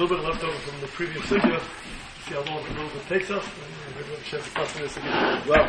little bit left over from the previous video. See how long it takes us. And we're going to share the thoughts on this again as well.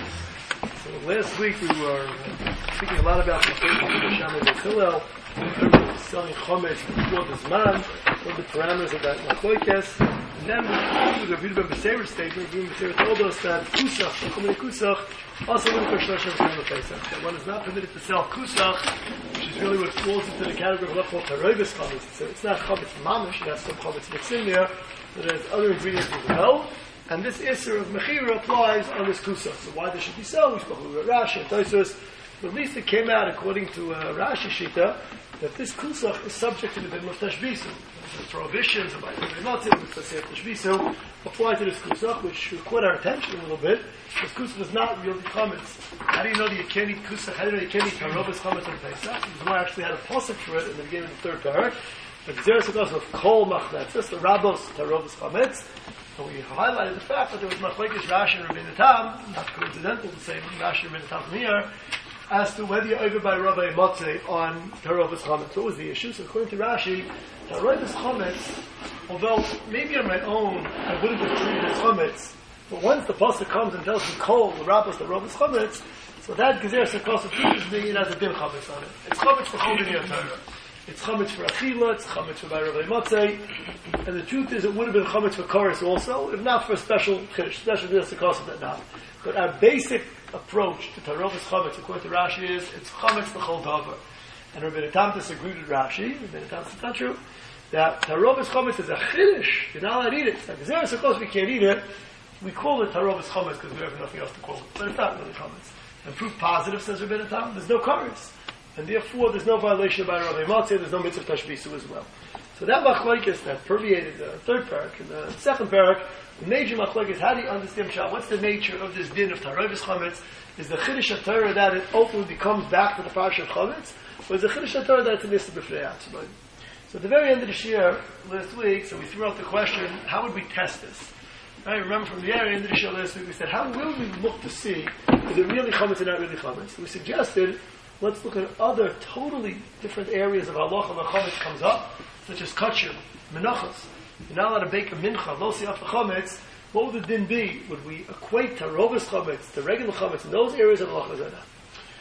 So last week we were speaking a lot about the statement of Shammai and Hillel in terms of selling chometz before the zman, what the parameters of that machlokes. And then we Rabbi Ben Beseir's statement. Rabbi Ben Beseir told us that kusach, chometz kusach, also wouldn't for shloshim zman Pesach. That one is not permitted to sell kusach, which is really what falls into the category of what's called taroivus chometz. So it's not chometz mamish; it has some chometz mixed in there. But there's other ingredients as well. And this Isser of Mechira applies on this Kusach. So why this should be so? We spoke about Rashi and Tosfos. But at least it came out, according to Rashi Shita, that this Kusach is subject to the din of Tashbisu. The prohibitions of Ayatollah which let's say Tashbisu, apply to this Kusach, which caught our attention a little bit. This Kusach is not really chametz. How do you know that you can't eat Kusach? How do you know you can't eat Tarobas chametz on Pesach? The Gemara actually had a pasuk for it in the beginning of the third parak. The Gezeres of Kol Machmetzes, the Rabos Tarobas chametz. And we highlighted the fact that there was Machlekes Rashi and Rabbeinu Tam, not coincidental to say Rashi and Rabbeinu Tam from here, as to whether you're over by Rabbi Motzei on Tarobas chametz. What was the issue? So according to Rashi, Tarobas chametz, although maybe on my own I wouldn't have treated it as chametz, but once the pasuk comes and tells me Kol, the Rabos Tarobas chametz, so that Gezeres of teaches me it has a din chametz on it. It's chametz for holding your Torah. It's chametz for achila, it's chametz for by Rabbi Motzei, and the truth is it would have been chametz for chorus also, if not for a special chiddush, special deal to cost of that not. But our basic approach to Tarobas chametz, according to Rashi, is it's chametz the whole davar. And Rabbi Tam disagreed with Rashi. Rabbi Tam said it's not true. That Tarobas chametz is a chiddush. You're not allowed to eat it. It's like Gezeres, of course we can't eat it. We call it Tarobas chametz because we have nothing else to call it. But it's not really chametz. And proof positive, says Rabbi Tam, there's no chorus. And therefore, there's no violation by Rabbi Motzei, there's no mitzvah tashbisu as well. So that machlokes that permeated the third parak and the second parak, the major machlokes, how do you understand Pshat? What's the nature of this din of Tarobas chametz? Is the chiddush of Torah that it ultimately becomes back to the parsha of chametz, or is the chiddush of Torah that it's a mitzvah b'fnei atzmai? So at the very end of this year, last week, so we threw out the question, how would we test this? Right? Remember from the very end of the show last week, we said, how will we look to see, is it really chametz or not really chametz? So we suggested, let's look at other totally different areas of halacha where chametz comes up, such as kachim, menachos. You're not allowed to bake a mincha, lo siyaf chametz. What would the din be? Would we equate Tarobas chametz to regular chametz in those areas of halacha or not?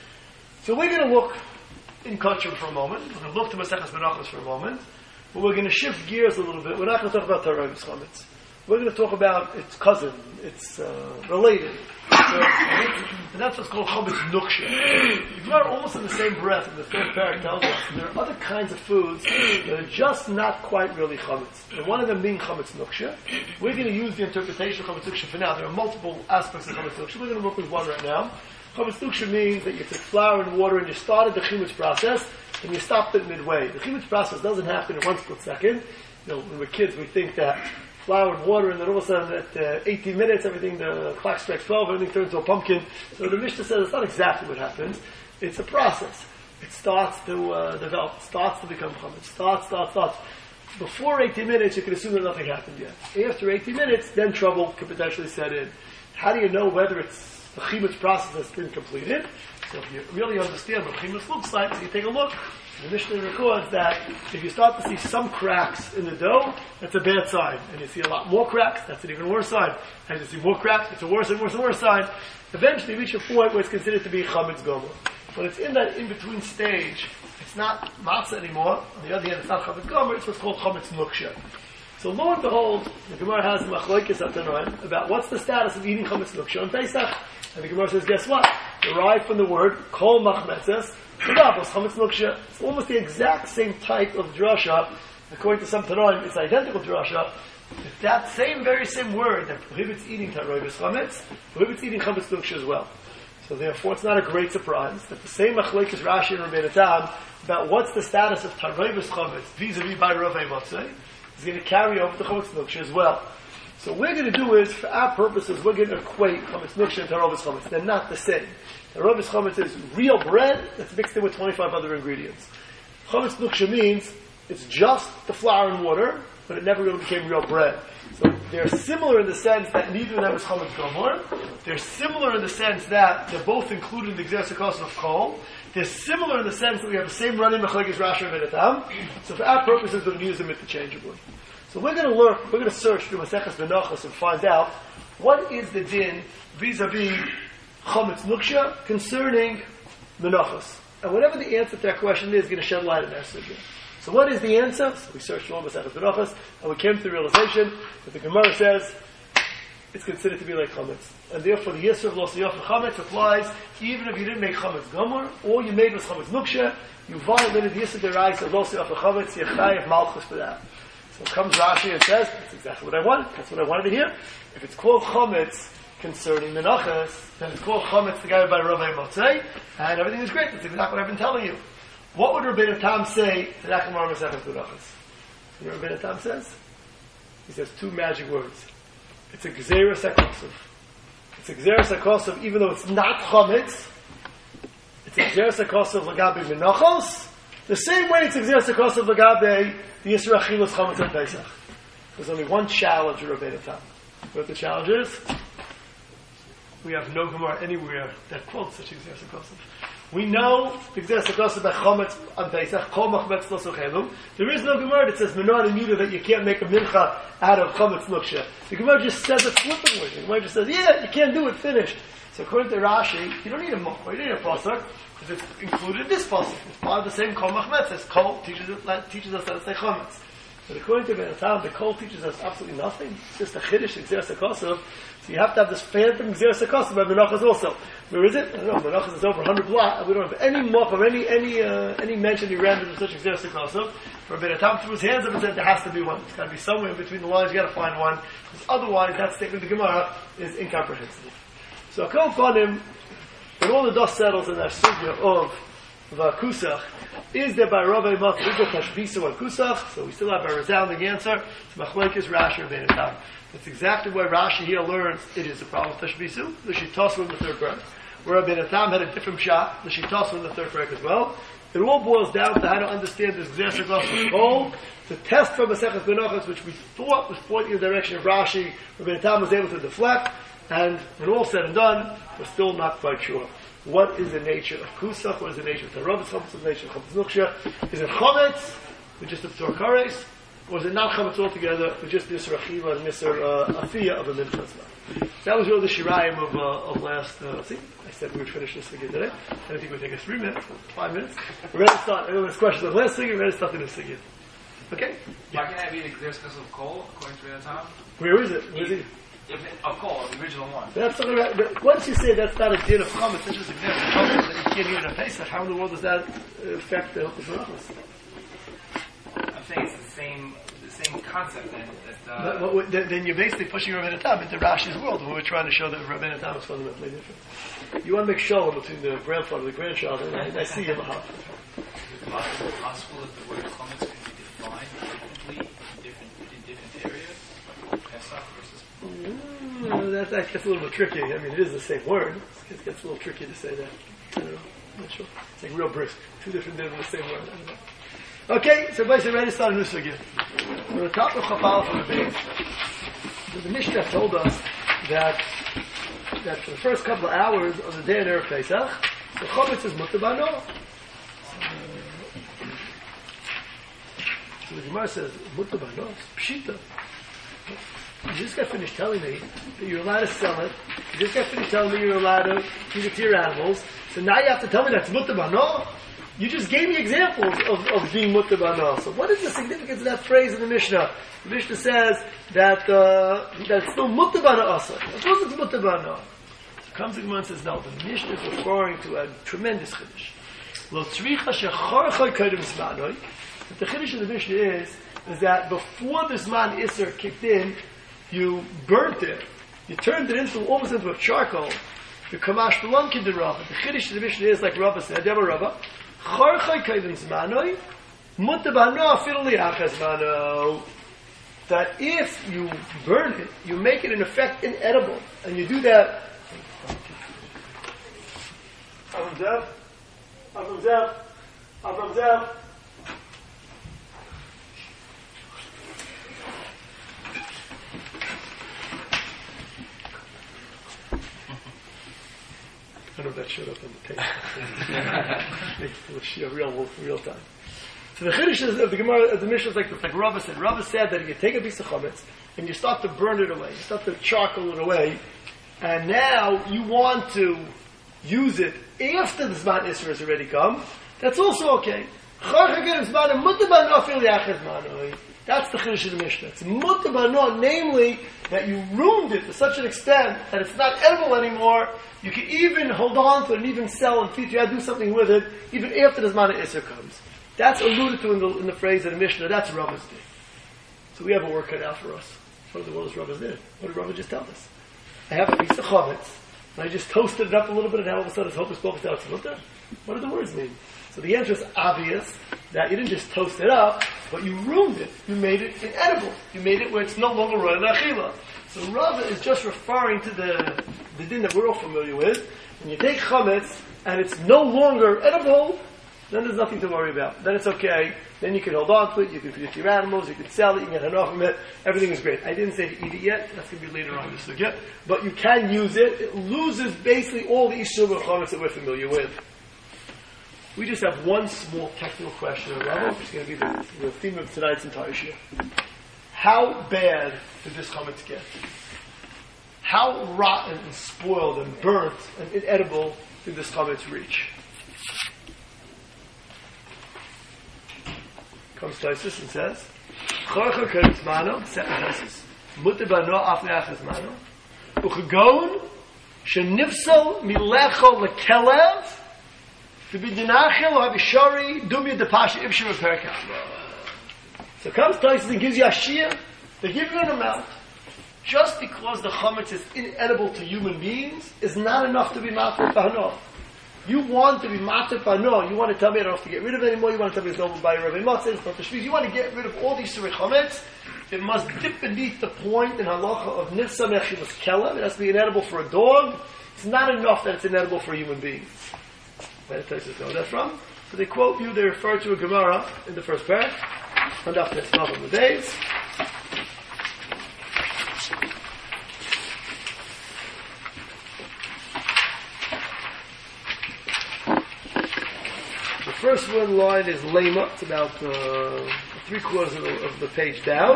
So we're going to look in kachim for a moment. We're going to look to Maseches Menachos for a moment. But we're going to shift gears a little bit. We're not going to talk about Tarobas chametz. We're going to talk about its cousin, its related. And that's what's called chametz nuksha. The Gemara almost in the same breath in the third parak tells us there are other kinds of foods that are just not quite really chametz. And one of them being chametz nuksha. We're going to use the interpretation of chametz nuksha for now. There are multiple aspects of chametz nuksha. We're going to work with one right now. Chametz nuksha means that you took flour and water and you started the chimutz process and you stopped it midway. The chimutz process doesn't happen in one split second. You know, when we're kids, we think that flour and water, and then all of a sudden at 18 minutes, everything, the clock strikes 12, everything turns to a pumpkin. So the Mishnah says it's not exactly what happens. It's a process. It starts to develop, starts to become chametz, starts. Before 18 minutes, you can assume that nothing happened yet. After 18 minutes, then trouble could potentially set in. How do you know whether it's the chimutz process has been completed? So if you really understand what chimutz looks like, so you take a look. The Mishnah records that if you start to see some cracks in the dough, that's a bad sign. And you see a lot more cracks, that's an even worse sign. And you see more cracks, it's a worse and worse and worse sign. Eventually you reach a point where it's considered to be chametz gomer. When it's in that in-between stage, it's not matzah anymore. On the other hand, it's not chametz gomer, it's what's called chametz nuksha. So lo and behold, the Gemara has machlokes atanoim about what's the status of eating chametz nuksha on Pesach. And the Gemara says, guess what? Derived from the word kol machmetzes, it's almost the exact same type of drasha. According to some Tanoim, it's identical drasha. It's that very same word that prohibits eating Tarobas chametz, prohibits eating chametz nuksha as well. So therefore, it's not a great surprise that the same machlokes Rashi and Rabbeinu Tam about what's the status of Tarobas chametz vis-a-vis by Rabbi Motzei is going to carry over to chametz nuksha as well. So what we're going to do is, for our purposes, we're going to equate chametz nuksha and Tarobas chametz. They're not the same. Tarobas chametz is real bread that's mixed in with 25 other ingredients. Chametz nuksha means it's just the flour and water, but it never really became real bread. So they're similar in the sense that neither of them is chametz gomer. They're similar in the sense that they're both included in the Gezeres of Kol. They're similar in the sense that we have the same running machlokes Rashi and Rabbeinu Tam. So for our purposes, we're going to use them interchangeably. So we're going to look, we're going to search through Maseches Menachos and find out what is the din vis-a-vis Chometz Nuksha concerning Menachos. And whatever the answer to that question is going to shed light on our sugya. So what is the answer? So we searched through all Maseches Menachos and we came to the realization that the Gemara says it's considered to be like Chometz. And therefore the Yisr of Los Yof Chometz applies even if you didn't make Chometz Gomer, all you made was Chometz Nuksha, you violated the Yisr Derais of Los Yof Chometz, you're Chayav Malchus for that. So comes Rashi and says, that's exactly what I want, that's what I wanted to hear. If it's called Chometz concerning Menachos, then it's called Chometz together by Ravei Motzei, and everything is great. That's exactly what I've been telling you. What would Rabbeinu Tam say to that Gemara Maseches Menachos? You know what Rabbeinu Tam says? He says two magic words. It's a Gzeira Sakosov. It's a Gzeira Sakosov even though it's not Chometz. It's a Gzeira Sakosov Lagabe Menachos. The same way it's a Gzeira Sakosov Lagabe the Yisra Achilas Chometz on Pesach. There's only one challenge in Rabbeinu Tam. What the challenge is? We have no Gemara anywhere that quotes such a Gzeira Sakosov. We know the Gzeira Sakosov by Chometz on Pesach, Kol Machmetz Lo Sochelu. There is no Gemara that says Menor and Yudah that you can't make a mincha out of Chometz Nuksha. The Gemara just says it flippantly. The Gemara just says, yeah, you can't do it, finish. So according to Rashi, you don't need a Mokha, you don't need a Pasuk, because it's included in this Pasuk. It's part of the same Kol Machmetz as Kol teaches us that it's like Chometz. But according to Ben Atam, the Kol teaches us absolutely nothing. It's just a Chiddush, Gzeira Sakosov. So you have to have this phantom Gzeira Sakosov by Menachos also. Where is it? I don't know. Menachos is over 100 blot. We don't have any mock of any mention, any random of such Gzeira Sakosov. For Ben Atam threw his hands up and said there has to be one. It's got to be somewhere in between the lines. You got to find one. Because otherwise, that statement of the Gemara is incomprehensible. So Akol Panim, when all the dust settles in that sugya of Kusach, is there by Rabbi Mat, is there Tashbisu on Kusach? So we still have a resounding answer. It's Machlekes Rashi or Ben Atam. That's exactly why Rashi here learns it is a problem of Tashbisu. The Shitasu in the third parak. Where Ben Atam had a different shot, the Shitasu in the third parak as well. It all boils down to how to understand this Gzeira Sakosov goal. The test from Maseches Menachos, which we thought was pointing in the direction of Rashi, where Ben Atam was able to deflect, and when all said and done, we're still not quite sure. What is the nature of Kusach? What is the nature of Tarovas Chometz? What is the nature of Chometz Nuksha? Is it Chometz, with just the Tzor Kares? Or is it not Chometz altogether, with just Nisr Achiva and Nisr Afiyah of a Minchas? That was really the Shirayim of last, see? I said we would finish this again today. I don't think it would take us 3 minutes, 5 minutes. We're ready to start. Everyone's questions of last thing, we're ready to start in this again. Okay? Why can't I be the Gzeira Sakosov of Kol, according to Ben Atam? Where is it? Where is he? Of Kol, the original one. That's not right. But once you say that's not a din of Chometz, it's just a din of Chometz that you can't eat it a Pesach, how in the world does that affect the Hilchos? I'm saying it's the same concept then you're basically pushing Rabbeinu Tam into Rashi's world, where we're trying to show that Rabbeinu Tam is fundamentally different. You want to make shalom between the grandfather and the grandchild, and I see him a half. Is it possible that the word Chometz can be defined differently in different areas? Pesach versus That gets a little bit tricky. I mean, it is the same word. It gets a little tricky to say that. I don't know. I'm not sure. It's like real brisk. Two different days of the same word. I don't know. Okay, so everybody's ready to start a new sugya. We're on top of Chapal from the base. The Mishnah told us that for the first couple of hours of the day of Erev Pesach, the Chometz is mutter b'ano. So the Gemara says, mutter b'ano, pshita. You just got finished telling me that you're allowed to sell it. You just got finished telling me you're allowed to feed it to your animals. So now you have to tell me that's mutter b'ano? You just gave me examples of being mutter b'ano. So what is the significance of that phrase in the Mishnah? The Mishnah says that it's still mutter b'ano also. Of course it's mutter b'ano. So comes the Gemara and says, no, the Mishnah is referring to a tremendous chiddush. Lo tzricha shecharchoi kodem zmanoi. The chiddush of the Mishnah is that before the Zman Isser kicked in, you burnt it. You turned it almost into a charcoal. The Kamash Belon Kid the Rava. The Chiddush of the Mishnah is like Rava said, Yabba Rava. Charchai Kaiden Zmanoi, Mutta Bano Afil Liachas Zmano. That if you burn it, you make it in effect inedible. And you do that. Avram Zev. I don't know if that showed up on the tape. Real time. So the Chiddush of the Gemara, of the Mishnah is like this, like Rava said. Rava said that if you take a piece of chametz and you start to burn it away, you start to charcoal it away, and now you want to use it after the Zman Isra has already come, that's also okay. That's the Chiddush of the Mishnah. It's mutabano, namely that you ruined it to such an extent that it's not edible anymore. You can even hold on to it and even sell and feed. You have to do something with it even after the Zman Isra comes. That's alluded to in the phrase of the Mishnah. That's Rava's day. So we have a work cut out for us. What does Rava do? What did Rava just tell us? I have a piece of chametz, and I just toasted it up a little bit, and all of a sudden it's hocus pocus out. What do the words mean? So the answer is obvious, that you didn't just toast it up, but you ruined it. You made it inedible. You made it where it's no longer royal achila. So Rava is just referring to the din that we're all familiar with. When you take chametz, and it's no longer edible, then there's nothing to worry about. Then it's okay. Then you can hold on to it, you can feed it to your animals, you can sell it, you can get enough from it. Everything is great. I didn't say to eat it yet. That's going to be later on in the sugya. But you can use it. It loses basically all the issues of chametz that we're familiar with. We just have one small technical question, which is going to be the theme of tonight's entire shir. How bad did this chametz get? How rotten and spoiled and burnt and inedible did this chametz reach? Comes Tosfos and says, "Chorcha kerizmano, second Tosfos, muter bano afne achizmano, uchagon shenifsal milecho lekelev, v'bidinachil v'avishari dumya depasha ibshim v'perkam." So comes Tosfos and gives you a shir. They give you an amount. Just because the chametz is inedible to human beings is not enough to be matir b'hano. You want to be matir b'hano. You want to tell me I don't have to get rid of it anymore. You want to tell me it's not by Rabbi Matzah, it's not the Shviz. You want to get rid of all these surei chametz. It must dip beneath the point in halacha of nifsa mechilas kelev. It has to be inedible for a dog. It's not enough that it's inedible for human beings. Where do Tosfos know that from? So they quote you. They refer to a Gemara in the first parak. And after it's not on the days. The first one line is lema. It's about 3/4 of the page down.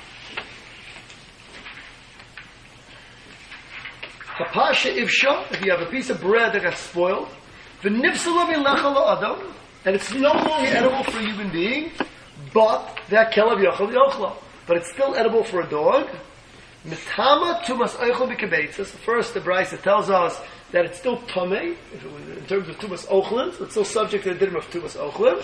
Hapasha ivsha, if you have a piece of bread that got spoiled, v'nifsala milecha la'adam, and it's no longer edible for a human being, but that kelev yochel yochla, but it's still edible for a dog. Mitama tumas oichel b'kebeitzas. First, the Brisa tells us that it's still tamei, in terms of tumas ochlin, so it's still subject to the din of tumas ochlin.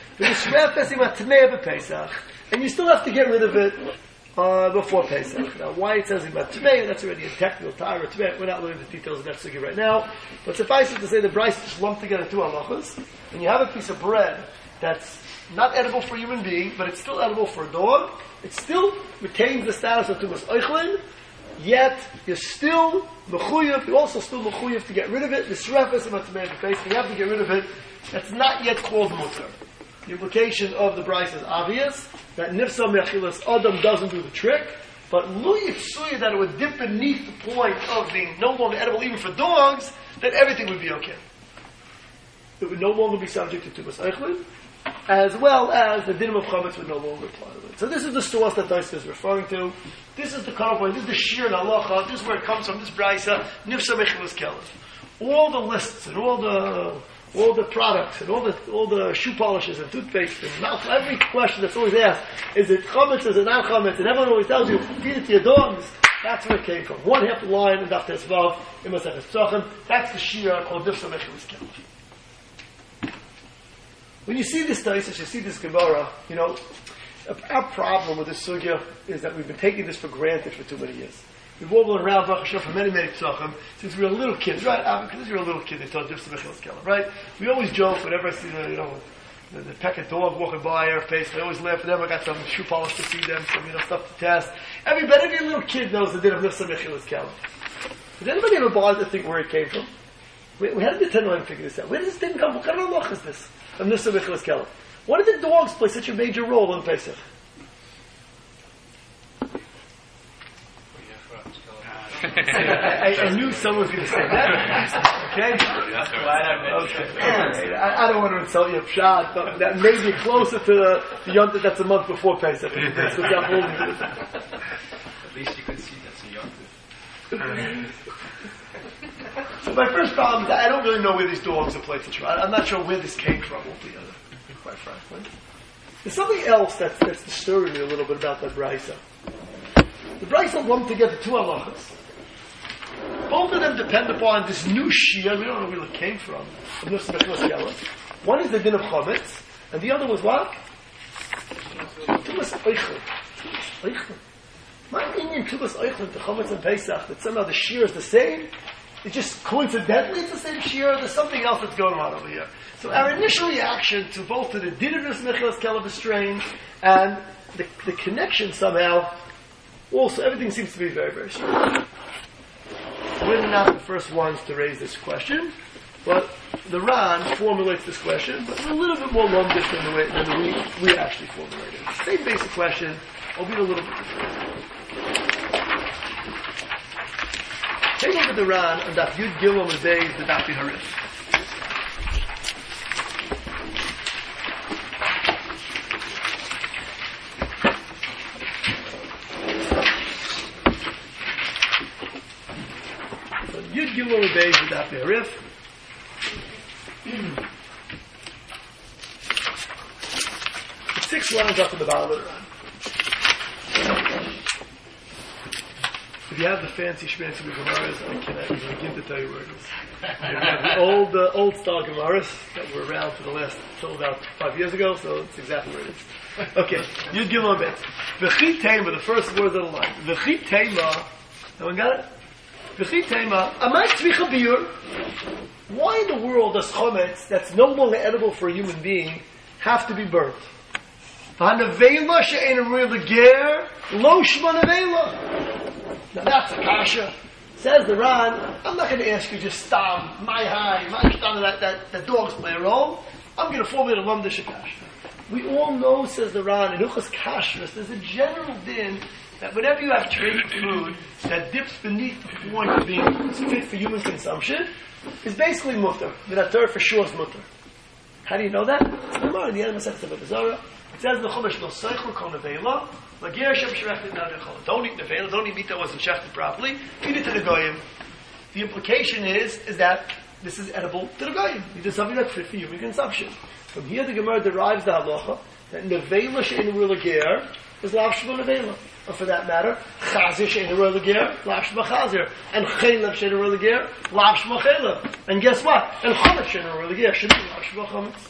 And you still have to get rid of it before Pesach. Now, why it says about tamei, that's already a technical Torah. We're not learning the details of that sugya right now, but suffice it to say the Brisa is lumped together two halachas, and you have a piece of bread that's not edible for a human being, but it's still edible for a dog. It still retains the status of tumas oichlin, yet you're still mechuyev. You're also still mechuyev to get rid of it. The shrefes about to make the face. You have to get rid of it. That's not yet called mutar. The implication of the Brisa is obvious that nifsa mechilas adam doesn't do the trick, but lu yitsuya that it would dip beneath the point of being no longer edible even for dogs. Then everything would be okay. It would no longer be subject to tumas oichlin, as well as the din of chametz would no longer apply to it. So this is the source that Tosfos is referring to. This is the cutoff point. This is the shir and halacha. This is where it comes from. This Brisa, nifsa mechilas kelev. All the lists and all the products and all the shoe polishes and toothpaste and mouth. Every question that's always asked: is it chametz? Is it not chametz? And everyone always tells you, feed it to your dogs. That's where it came from. One half the line in Daf Tesvav in Masechet Pesachim. That's the shir called nifsa mechilas kelev. When you see this Tosfos, you see this Gemara, our problem with this sugya is that we've been taking this for granted for too many years. We've all been around Baruch Hashem for many, many Pesachim since we were little kids, right? Because you're a little kid, they taught Nifsa Mechilas Kelev, right? We always joke whenever I see the peck dog walking by our face. I always laugh at them. I got some shoe polish to feed them, some stuff to test. Every little kid knows the din of Nifsa Mechilas Kelev. Does anybody ever bother to think where it came from? We had to tell them to figure this out. Where does this thing come from? What kind of halach is this? Of Nifsa Mechilas Kelev. Why did the dogs play such a major role in Pesach? I knew someone was going to say that. Okay? That's why I mentioned Okay. I don't want to insult you, Pshat, but that may be closer to the Yom Tov that's a month before Pesach. That's what I'm holding to. At least you could see that's a young So my first problem is that I don't really know where these dogs are placed. I'm not sure where this came from altogether, quite frankly. There's something else that's disturbing me a little bit about that Brisa. The Brisa lumped together two halachas. Both of them depend upon this new Shia, we don't know where it came from, of Nusach Mechilas Kela. One is the din of Chometz, and the other was what? Tumas Eichel. Eichel. My opinion, Tumas Eichel to Chometz and Pesach, that somehow the Shia is the same. It's just coincidentally it's the same Shia. There's something else that's going on over here. So our initial reaction to both the din of Nusach Mechilas Kela is strange, and the connection somehow, also everything seems to be very, very strange. We're not the first ones to raise this question, but the Ran formulates this question, but a little bit more lumdish than the way we actually formulate it. Same basic question, albeit a little bit different. Take a look at the Ran on Daf Yud Gimel and Beis, the Daf Harif. Yud Gimel and Beis, the Daf Harif. It's 6 lines up in the bottom of the Ran. If you have the fancy schmancy Gemaras, I cannot even begin to tell you where it is. You have the old style Gemaras that were around for the last, till about 5 years ago, so it's exactly where it is. Okay, Yud Gimel and Beis. V'chi Tema, the first words of the line. V'chi Tema, no one got it? V'chi Tema, amai tzvicha biur. Why in the world does chometz, that's no longer edible for a human being, have to be burnt? V'hanavela she'en amrei l'ger, lo shma nevela. Now that's a kasha. Says the Ran, I'm not going to ask you just stam, my high, my stam, that dogs play a role. I'm going to formulate a lumdish kasha. We all know, says the Ran, in Uchas Kashrus, there's a general din that whenever you have traded food that dips beneath the point of being fit for human consumption, is basically mutter. Minator for sure is mutter. How do you know that? It's the Gemara in the end of Masechet Avodah Zarah. It says the Chumash no seichel kol nevela. Don't eat nevela. Don't eat meat that wasn't shechted properly. Feed it to the goyim. The implication is that this is edible to the goyim. It is something that's fit for human consumption. From here, the Gemara derives the halacha that nevela she'en ruler ger is lav shma nevela. Or for that matter, chazir she'en ruler ger, lav shma chazir, and chaylev she'en ruler ger, lav shma chaylev. And guess what? And chometz she'en ruler ger should be lav shma chometz.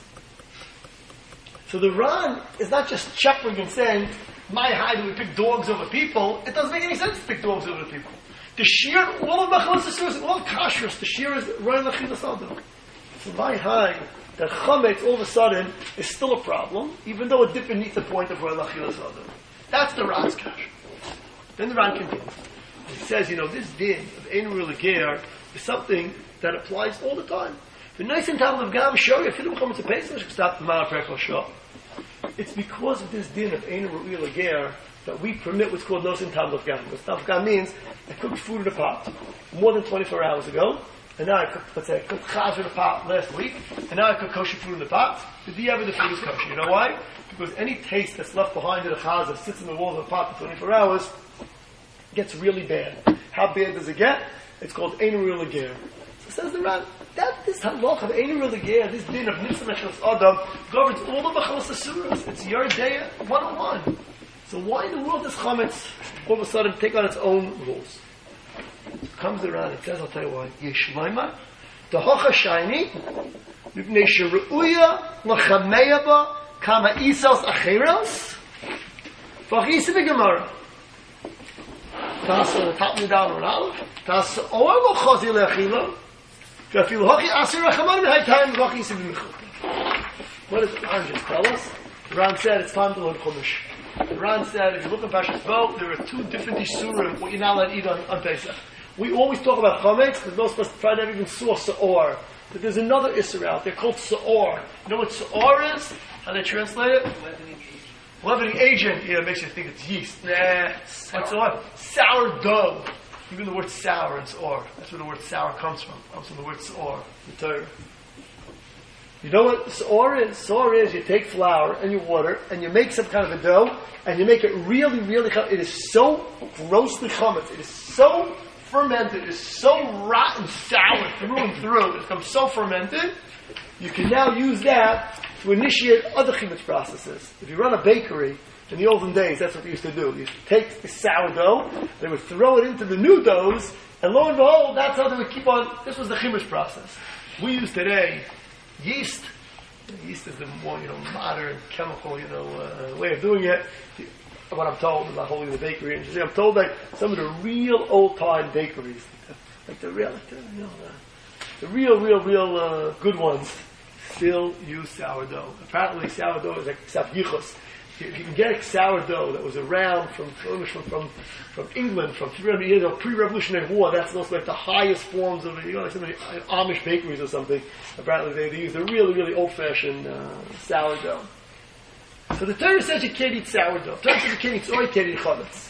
So the Ran is not just chuckling and saying, my high, do we pick dogs over people? It doesn't make any sense to pick dogs over people. The shear, all of Machalas Asuras, all of Kashrus, the shear is Roy Lachilas Adam. So my high, that Chametz all of a sudden is still a problem, even though it dipped beneath the point of Roy Lachilas Adam. That's the Ran's Kashrus. Then the Ran continues. He says, this din of Ein Ruler Ger is something that applies all the time. The nice and of Gam Shori, if you don't come to Pesach, stop the Ma'aper Shah. It's because of this din of Ein Ru'il Ger that we permit what's called Nosin Tam of Gam. Nosin Tam means I cooked food in a pot more than 24 hours ago, and now I cooked chaz in a pot last week, and now I cook kosher food in the pot. The food is kosher. You know why? Because any taste that's left behind in a chaz that sits in the walls of a pot for 24 hours gets really bad. How bad does it get? It's called Ein Ru'il Ger. So says the Ran, this halach of Ein Ru'il Ger, this din of Nusach Mechilas Adam, governs all the Machalas Asuras. It's Yer Deya 101. So why in the world does Chametz all of a sudden take on its own rules? Comes the Ran, it says, I'll tell you why. Yeshmaima, the Hocha Shiny, Mipnei Sheru'uya, Lachameya Ba, Kama Isos Acheros, Vachisa B'Gemara. Tasa, the top me down on Aleph, Tasa, Oar Lochazi Lechila, what does the Ran just tell us? The Ran said it's time to learn Chumash. The Ran said if you look at Parshas Bo, there are 2 different isurim what you're not allowed to eat on Pesach. We always talk about Chametz because most of us try to have even saw Sa'or. But there's another isur out there called Sa'or. You know what Sa'or is? How they translate it? Leavening agent. Yeah, it makes you think it's yeast. Nah. What's Sa'or? Sourdough. Even the word sour, it's or. That's where the word sour comes from. It comes from the word sour, the Torah. You know what sour is? Sour is you take flour and you water and you make some kind of a dough and you make it really, really it is so grossly chametz. It is so fermented. It is so rotten sour through and through. It becomes so fermented. You can now use that to initiate other chametz processes. If you run a bakery, in the olden days, that's what they used to do. They used to take the sourdough, they would throw it into the new doughs, and lo and behold, that's how they would keep on. This was the chametz process. We use today yeast. Yeast is the more modern chemical way of doing it. What I'm told about holding the bakery industry, I'm told that some of the real old time bakeries, like the real good ones, still use sourdough. Apparently, sourdough is like yichus. If you can get a sourdough that was around from England from 300 years ago, pre-Revolutionary War, that's also like the highest forms of, like some of the Amish bakeries or something. Apparently they use a really, really old-fashioned sourdough. So the Torah says you can't eat sourdough. The Torah says you can't eat soy, you can't eat chametz.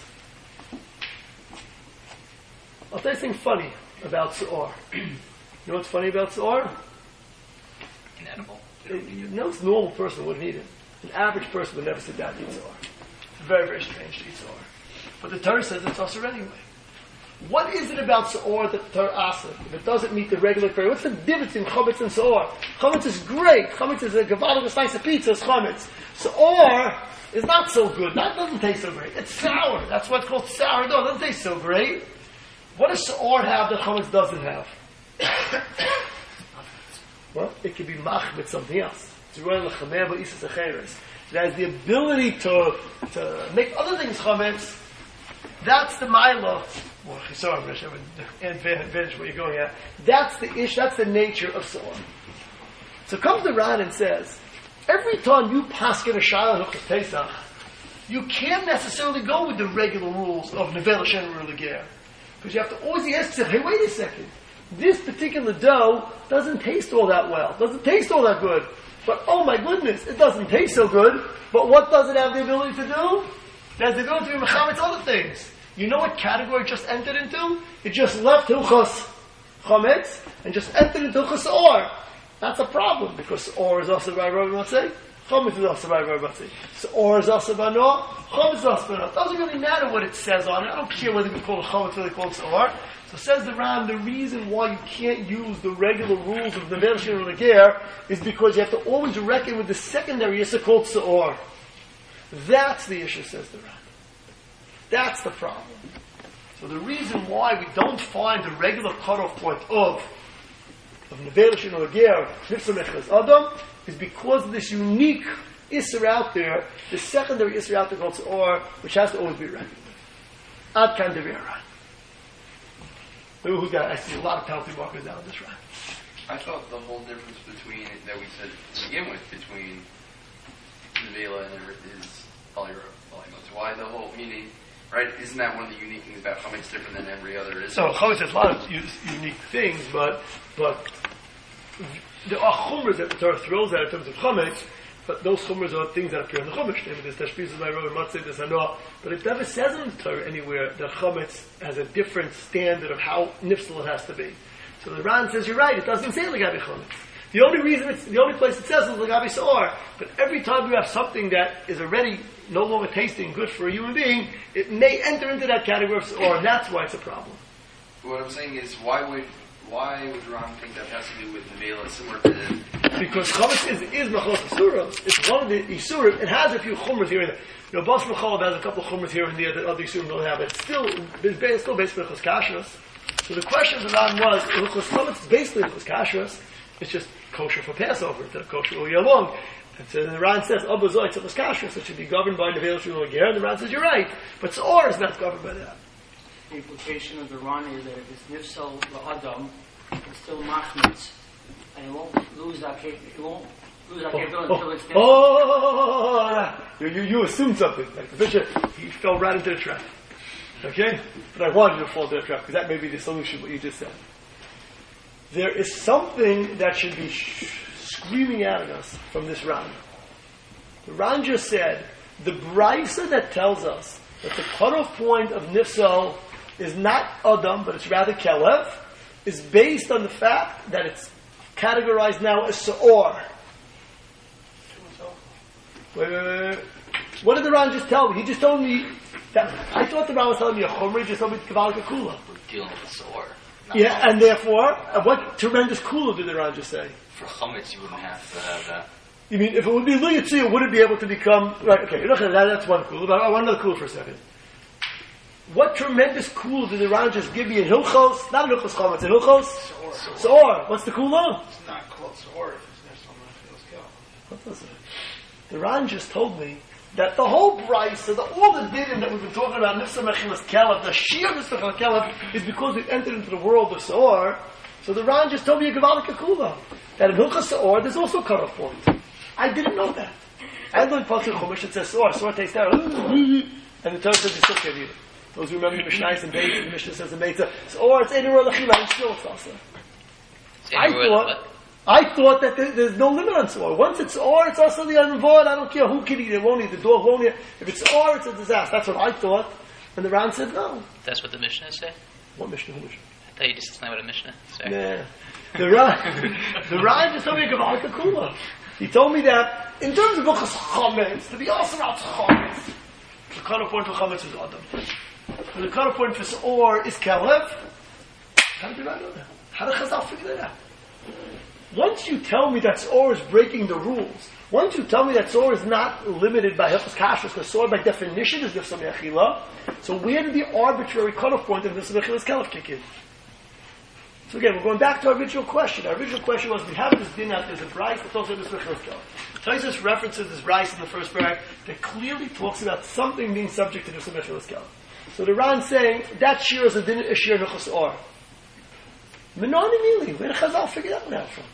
I'll tell you something funny about so'or. You know what's funny about so'or? Inedible. No normal person wouldn't eat it. An average person would never sit down and eat so'or. It's very, very strange to eat so'or. But the Torah says it's also anyway. What is it about so'or that the Torah asks if it doesn't meet the regular criteria? What's the difference in chametz and so'or? Chametz is great. Chametz is a gavaldic slice of pizza. It's chametz. So'or is not so good. That doesn't taste so great. It's sour. That's what's called sourdough. It doesn't taste so great. What does so'or have that chametz doesn't have? Well, it could be machmet something else. It has the ability to make other things chametz. That's the mila. Well, sorry, I'm going to show an advantage what you're going at. That's the ish. That's the nature of so'or. So comes the Ran and says, every time you paskin a shayla of Pesach, you can't necessarily go with the regular rules of nevel shen ruler, because you have to always ask yourself, hey, wait a second. This particular dough doesn't taste all that well. Doesn't taste all that good. But oh my goodness, it doesn't taste so good. But what does it have the ability to do? It has the ability to be mechametz other things. You know what category it just entered into? It just left hilchos chametz and just entered into hilchos so'or. That's a problem because so'or is also by Rabbi Matzeh. Chametz is also by Rabbi Matzeh. So'or is also by Noah. Chametz is also by Noah. It doesn't really matter what it says on it. I don't care whether we call it chametz or they call it so'or. So says the Ram, the reason why you can't use the regular rules of the nevel shen ruler is because you have to always reckon with the secondary issue called so'or. That's the issue, says the Ram. That's the problem. So the reason why we don't find the regular cutoff point of nevel shen ruler, nifsa mechaz adam, is because of this unique isser out there, the secondary isser out there called so'or, which has to always be reckoned with. Ad kan devei Ran. Who's got? I see a lot of penalty markers down this round. I thought the whole difference between that we said to begin with between Nevela and is Balira. Why the whole meaning? Right? Isn't that one of the unique things about chametz different than every other? So chametz has a lot of unique things, but there are chumras that the Torah throws out in terms of chametz. But those chumras are things that appear in the chumash. There's tashbizos by Rabbi Matzeh, there's hanoah. But it never says in the Torah anywhere that chametz has a different standard of how nifsal it has to be. So the Ran says, you're right, it doesn't say legabi chametz. The only place it says is legabi so'or. But every time you have something that is already no longer tasting good for a human being, it may enter into that category of so'or, and that's why it's a problem. What I'm saying is, why would Ram think that has to do with Nevela similar to this? Because chametz is machos isuros. It's one of the isurim. It has a few chumras here and there. Bas Mechalab has a couple of chumras here and there that other isurim don't have. It's still based on hilchos kashrus. So the question of the Ran was, hilchos chametz is basically hilchos kashrus. It's just kosher for Passover instead of kosher all year long. And so the Ran says, Abba Zoy, it's hilchos kashrus. It should be governed by nevel shen ruler. And the Ran says, you're right. But so'or is not governed by that. The implication of the Ran is that if it's nifsal la'adam, it's still machmitz, and it won't lose that capability until it's nifsal. You assumed something. Like the bishop, he fell right into the trap. Okay? But I wanted you to fall into the trap, because that may be the solution, what you just said. There is something that should be screaming out at us from this Ran. The Ran just said, the brisa that tells us that the cutoff point of nifsal is not Adam, but it's rather Kelev, is based on the fact that it's categorized now as Se'or. Wait. What did the Ran just tell me? He just told me that, I thought the Ran was telling me a Chumri, just told me Kavala Kula. We're dealing with Sor. Yeah, and therefore, what tremendous Kula did the Ran just say? For Chametz, you wouldn't have to have that. You mean, if it would be Lu Yitzir, would it be able to become, right, okay, that's one Kula, but I want another Kula for a second. What tremendous Kula did the Ran just give me in Hilchos? Not in Hilchos Chametz, in Hilchos? Se'or. What's the Kula? It's not called Sor if it's near someone who feels kill. What was it? The Ran just told me that the whole price, so all the dinim that we've been talking about, Nifsa Mechilas Kelev, the Shia Nifsa Mechilas Kelev, is because we've entered into the world of Se'or. So the Ran just told me a Gevaldik Kula. That in Hilchos Se'or, there's also cutoff point. I didn't know that. I learned Pasuk Chumash, it says Se'or. Se'or tastes there. And the Torah says it's okay with you. Those who remember the Mishnah and Beitza, the Mishnah says in Beitza, Se'or, it's Eidir L'chila, and still it's also. I thought that there's no limit on Se'or. Once it's Se'or, it's also the unvoid. I don't care who can eat it, won't eat, the dog won't eat it. If it's Se'or, it's a disaster. That's what I thought. And the Ran said no. That's what the Mishnah say? What Mishnah? Who Mishnah? I thought you just explained what a Mishnah say. Yeah. The Ran just told me about the Kula. He told me that in terms of Buchas Chametz, to be also about Chametz, the cutoff point for Chametz is Adam. And the cutoff point for Se'or is Kelev. How did the Ran know that? How did Chazal figure that out? Once you tell me that Se'or is breaking the rules, once you tell me that Se'or is not limited by Hilchos Kashrus, because Se'or by definition is Nifsa Me'achila, so where did the arbitrary cutoff point of Nifsa Me'achila's Kelev kick in? So again, we're going back to our original question. Our original question was, we have this din out, there's a Bryce that talks about Nifsa Me'achila's Kelev. Taisus references this Bryce in the first parak that clearly talks about something being subject to Nifsa Me'achila's Kelev. So the Ran saying, that shir is a din, a shir Nechos Se'or. Menoni Mili, where did Chazal figure that one out from?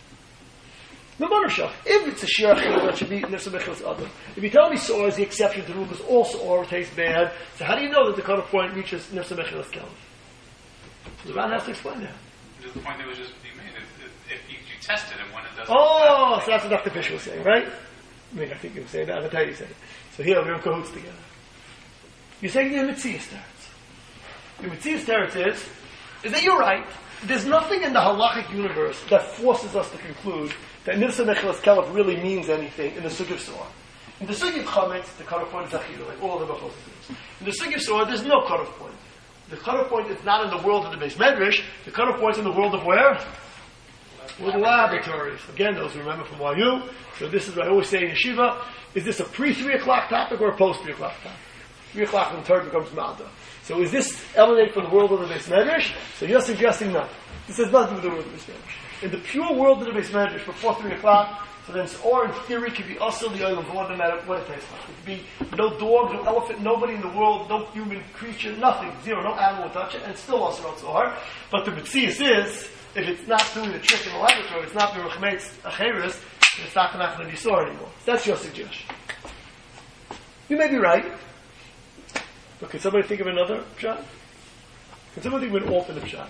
If it's a shir achila, that should be nifsa mechilas adam. If you tell me Se'or is the exception to the rule because all Se'or tastes bad, so how do you know that the cutoff point reaches nifsa mechilas kelev? So the Ran has to explain that. Just the point that was just being made. If you test it and when it doesn't. Oh, so that's what Dr. Fisher was saying, right? I mean, I think he was saying that. I'm going to tell you he said it. So here we're in cahoots together. You're saying the Metzias teretz. The Metzias teretz is that you're right. There's nothing in the halachic universe that forces us to conclude that Nifsa Mechilas Kelev really means anything in the Sugya of Se'or. In the Sugya of Chametz, the cutoff point is Achila, like all of the Bachos do. In the Sugya of Se'or, there's no cutoff point. The cutoff point is not in the world of the Beis Medrash, the cutoff point is in the world of where? With laboratories. Again, those who remember from YU, so this is what I always say in Yeshiva, is this a pre-3 o'clock topic or a post-3 o'clock topic? 3 o'clock when the third becomes Ma'ada. So is this emanate from the world of the Beis Medrash? So you're suggesting no. This has nothing to do with the Beis Medrash. In the pure world of the Beis Medrash, before 3 o'clock, so then Se'or in theory could be also the oil of water, no matter what it tastes like. It could be no dog, no elephant, nobody in the world, no human creature, nothing, zero, no animal will touch it, and still also not Se'or. But the Metzias is, if it's not doing the trick in the laboratory, it's not being Rechmetz Acheres, then it's not going to be Se'or anymore. So that's your suggestion. You may be right. But can somebody think of another pshat? Can somebody think of an alternate pshat?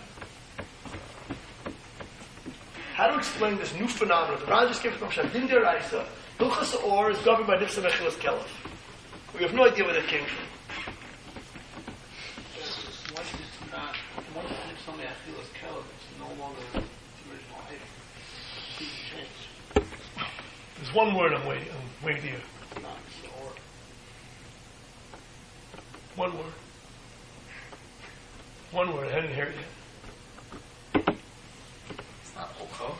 How to explain this new phenomenon? The Ran just gave us pshat. Din deraisa, Hilchos Se'or is governed by Nifsa Mechilas Kelev. We have no idea where that came from. Once Nifsa Mechilas Kelev, it's no longer the original item. There's one word I'm waiting here. Not Se'or. One word. One word. I hadn't heard it yet. It's not Okoko.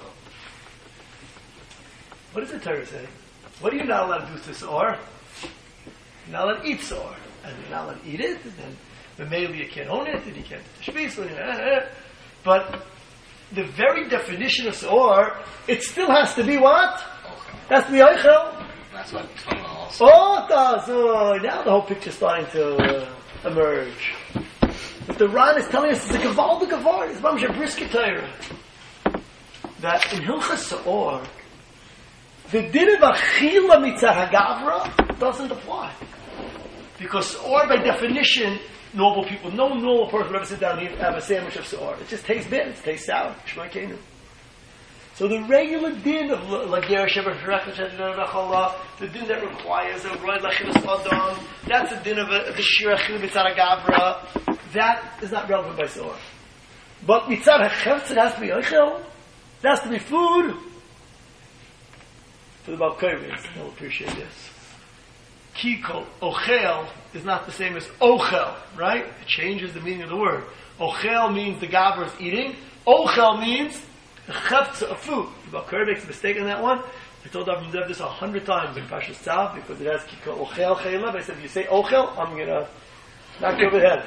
What does the Torah say? What are you not allowed to do to Se'or? You're not allowed to eat Se'or. And you're not allowed to eat it, and then maybe you can't own it, and you can't do the shpitz, but the very definition of Se'or, it still has to be what? Okay. Has to be Eichel. That's what Tuma also. Oh, it does. Oh, now the whole picture's starting to emerge. But the Ran is telling us it's a Gaval the Gavar. It's Mamsha Brisket Torah. That in Hilchos Se'or, the din of Achila Mitzah HaGavra doesn't apply. Because Se'or, by definition, normal people, no normal person would ever sit down and have a sandwich of Se'or. It just tastes bad. It tastes sour. Shema Kenu. So the regular din of Lager Shever Shrechet, the din that requires a Roy Lachilas Adam, that's the din of the Shir Achil Mitzad Gavra. that is not relevant by Soar. But mitzad hachefetz, it has to be oichel. It has to be food. For the Balkovians, they'll appreciate this. Kikol, ochel, is not the same as ochel, right? It changes the meaning of the word. Ochel means the gabber is eating. Ochel means a chefza of food. The Balkovian makes a mistake on that one. I told Avram Zev this 100 times in Pashas Tzav because it has kikol ochel chaylev. I said, if you say ochel, I'm going to knock you over the head.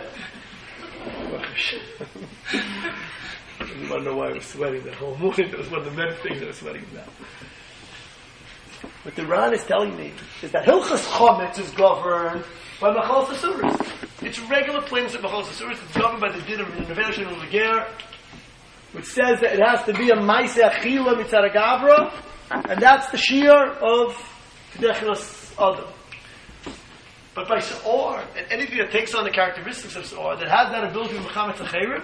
You want to know why I was sweating that whole morning. That was one of the many things I was sweating about. What the Ran is telling me is that Hilchas Chometz is governed by Machal Asuras. It's regular plaintiffs of Machal Asuras. It's governed by the din of Nevesh and Leger, which says that it has to be a Maise Achila Mitzad Gavra, and that's the shear of Kedechilas Adam. But by Sa'or, and anything that takes on the characteristics of Sa'or, that has that ability of Mechametz Acherim,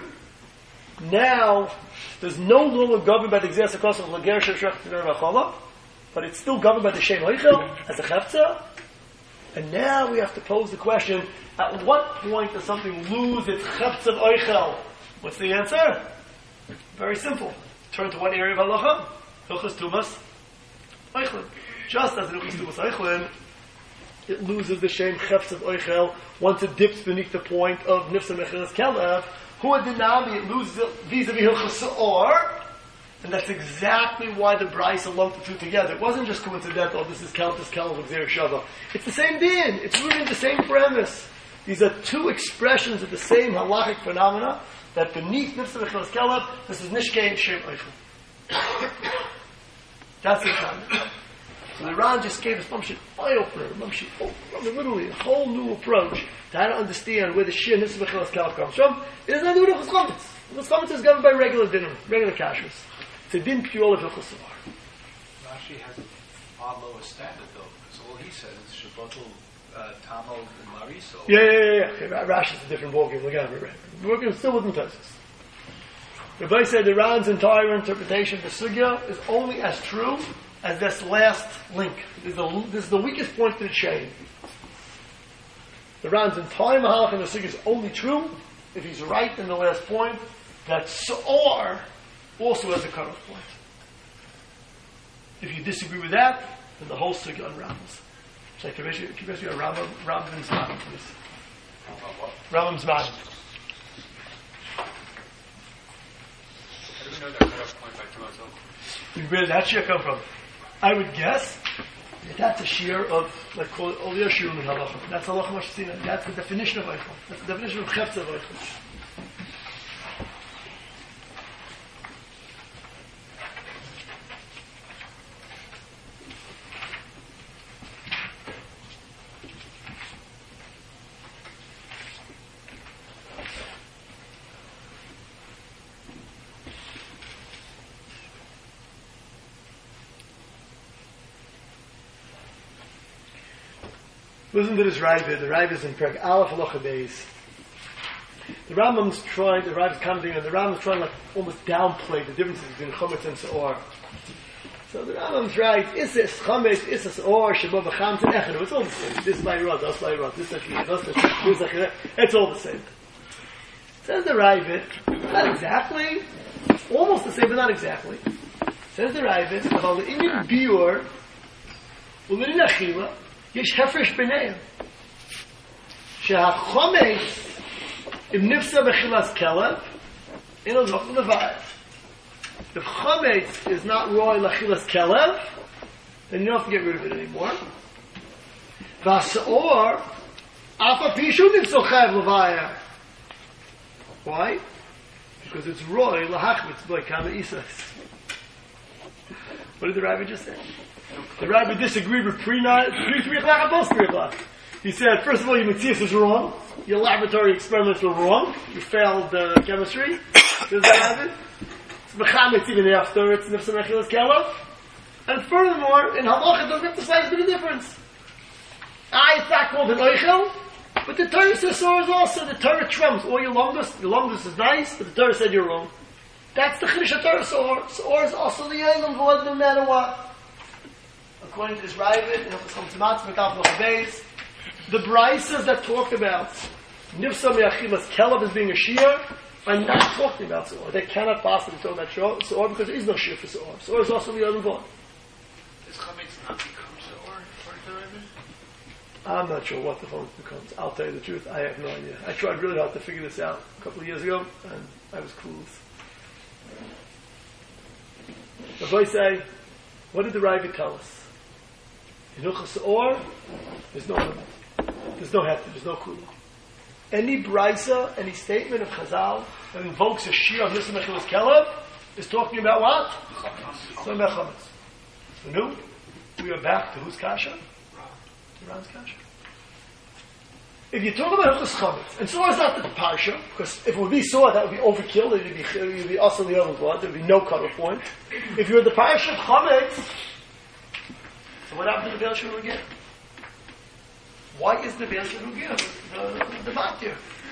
now there's no longer governed by the Gzeres HaKos of Leger Sheshrech Tiner V'Chola, but it's still governed by the Shem Oichel as a Chefza. And now we have to pose the question, at what point does something lose its Chefza of Oichel? What's the answer? Very simple. Turn to what area of Halacha? Hilchas Tumas Oichlin. Just as in Hilchas Tumas Oichlin, it loses the Shem Chefza of Oichel once it dips beneath the point of Nifsa Mechilas Kelev. Who Adinami, it loses it vis-a-vis Hilchas Sa'or. And that's exactly why the Brisa lumped the two together. It wasn't just coincidental, this is Kel, this Kel, Xer Shava. It's the same din. It's rooted in the same premise. These are two expressions of the same halachic phenomena, that beneath Nifsa Mechilas Kelev, this is Nishkei and Shem Eichel. That's the comment. So the Ran just gave us eye-opener, literally a whole new approach to how to understand where the Shir Nifsa Mechilas Kelev comes from. It doesn't have to do with Hilchos Chometz. Hilchos Chometz is governed by regular dinner, regular kashrus. It's a din pure of Hilchos Sa'or. Rashi has a far lower standard though, because all he says is Shabbatul, Tamo, and Mariso. Yeah. Rashi's a different ballgame. We're working still with Tosis. Rabbi said the Ran's entire interpretation of the Sugya is only as true as this last link. This is the weakest point to the chain. The Ran's entire Mahalach in the Sugya is only true if he's right in the last point, that Sa'or also has a cutoff point. If you disagree with that, then the whole sugya unravels. So can you ask you a Rambam's Zman, please? Rambam's Zman. I don't know that cutoff point by Tumas. Where did that shear come from? I would guess that that's a shear of, like, all the other shirim in halacha. That's halacha mashasina. That's the definition of eichel. That's the definition of chefza of eichel. Listen to this Ravid. The Ravid is in Perek Aleph Halacha Beis. The Rambam's commenting, and the Rambam's trying to like almost downplay the differences between Chometz and Sa'or. So the Rambam's right, Isses, Chometz, Isses, Sa'or, Shebo, B'chamtz, and Echadu. It's all the same. This is my rod, that's my rod, this is Achilles, that's Achilles, it's all the same. Says the Ravid, not exactly, almost the same, but not exactly. Says the Ravid, about the Inyan Biur, U'min Achila, יש הפרש ביניהם שהחומץ אם נפסה בחילס כלב אינו זוכר לבד. If chometz is not roy lachilas kelev, then you don't have to get rid of it anymore. V'asa'or afa pishu nifsochev levayah. Why? Because it's roy lahachmitz by kama isas. What did the rabbi just say? The rabbi disagreed with pre 3 o'clock and post 3 o'clock. He said, first of all, your Metzius is wrong. Your laboratory experiments were wrong. You failed chemistry. Does that happen? It's mechametz even after it's nifsa mechilas kelev. And furthermore, in halacha it doesn't emphasize the difference. It's not called an oichel, but the Torah says so is also. The Torah trumps all your lumdus. The lumdus is nice, but the Torah said you're wrong. That's the chiddush of Torah. Sa'or is also the Yom V'od no matter what. According to this Ravid, the Brisas that talk about Nifsa me'achilas kelab as being a shear, I'm not talking about Su'or. They cannot possibly talk about Su'or because there is no shear for Su'or. Su'or is also the other one. Does chametz not become Zohar for the Rebbe? I'm not sure what the chametz becomes. I'll tell you the truth. I have no idea. I tried really hard to figure this out a couple of years ago, and I was clueless. The boys say, what did the Raiva tell us? In Hilchos Su'or, there's no limit. There's no hefty. There's no kula. Any brisa, any statement of Chazal that invokes a shear of Nifsa me'achilas kelab is talking about what? Talking about chametz. So now, we are back to whose kasha? To Ran's kasha. If you talk about Hilchos chametz, and Su'or is not the parsha, because if it would be Su'or, that would be overkill. It would be also the other blood. There would be no cutoff point. If you're the parsha of chametz, so what happened to the Be'er Shul again? Why is the Be'er Shul again the matir?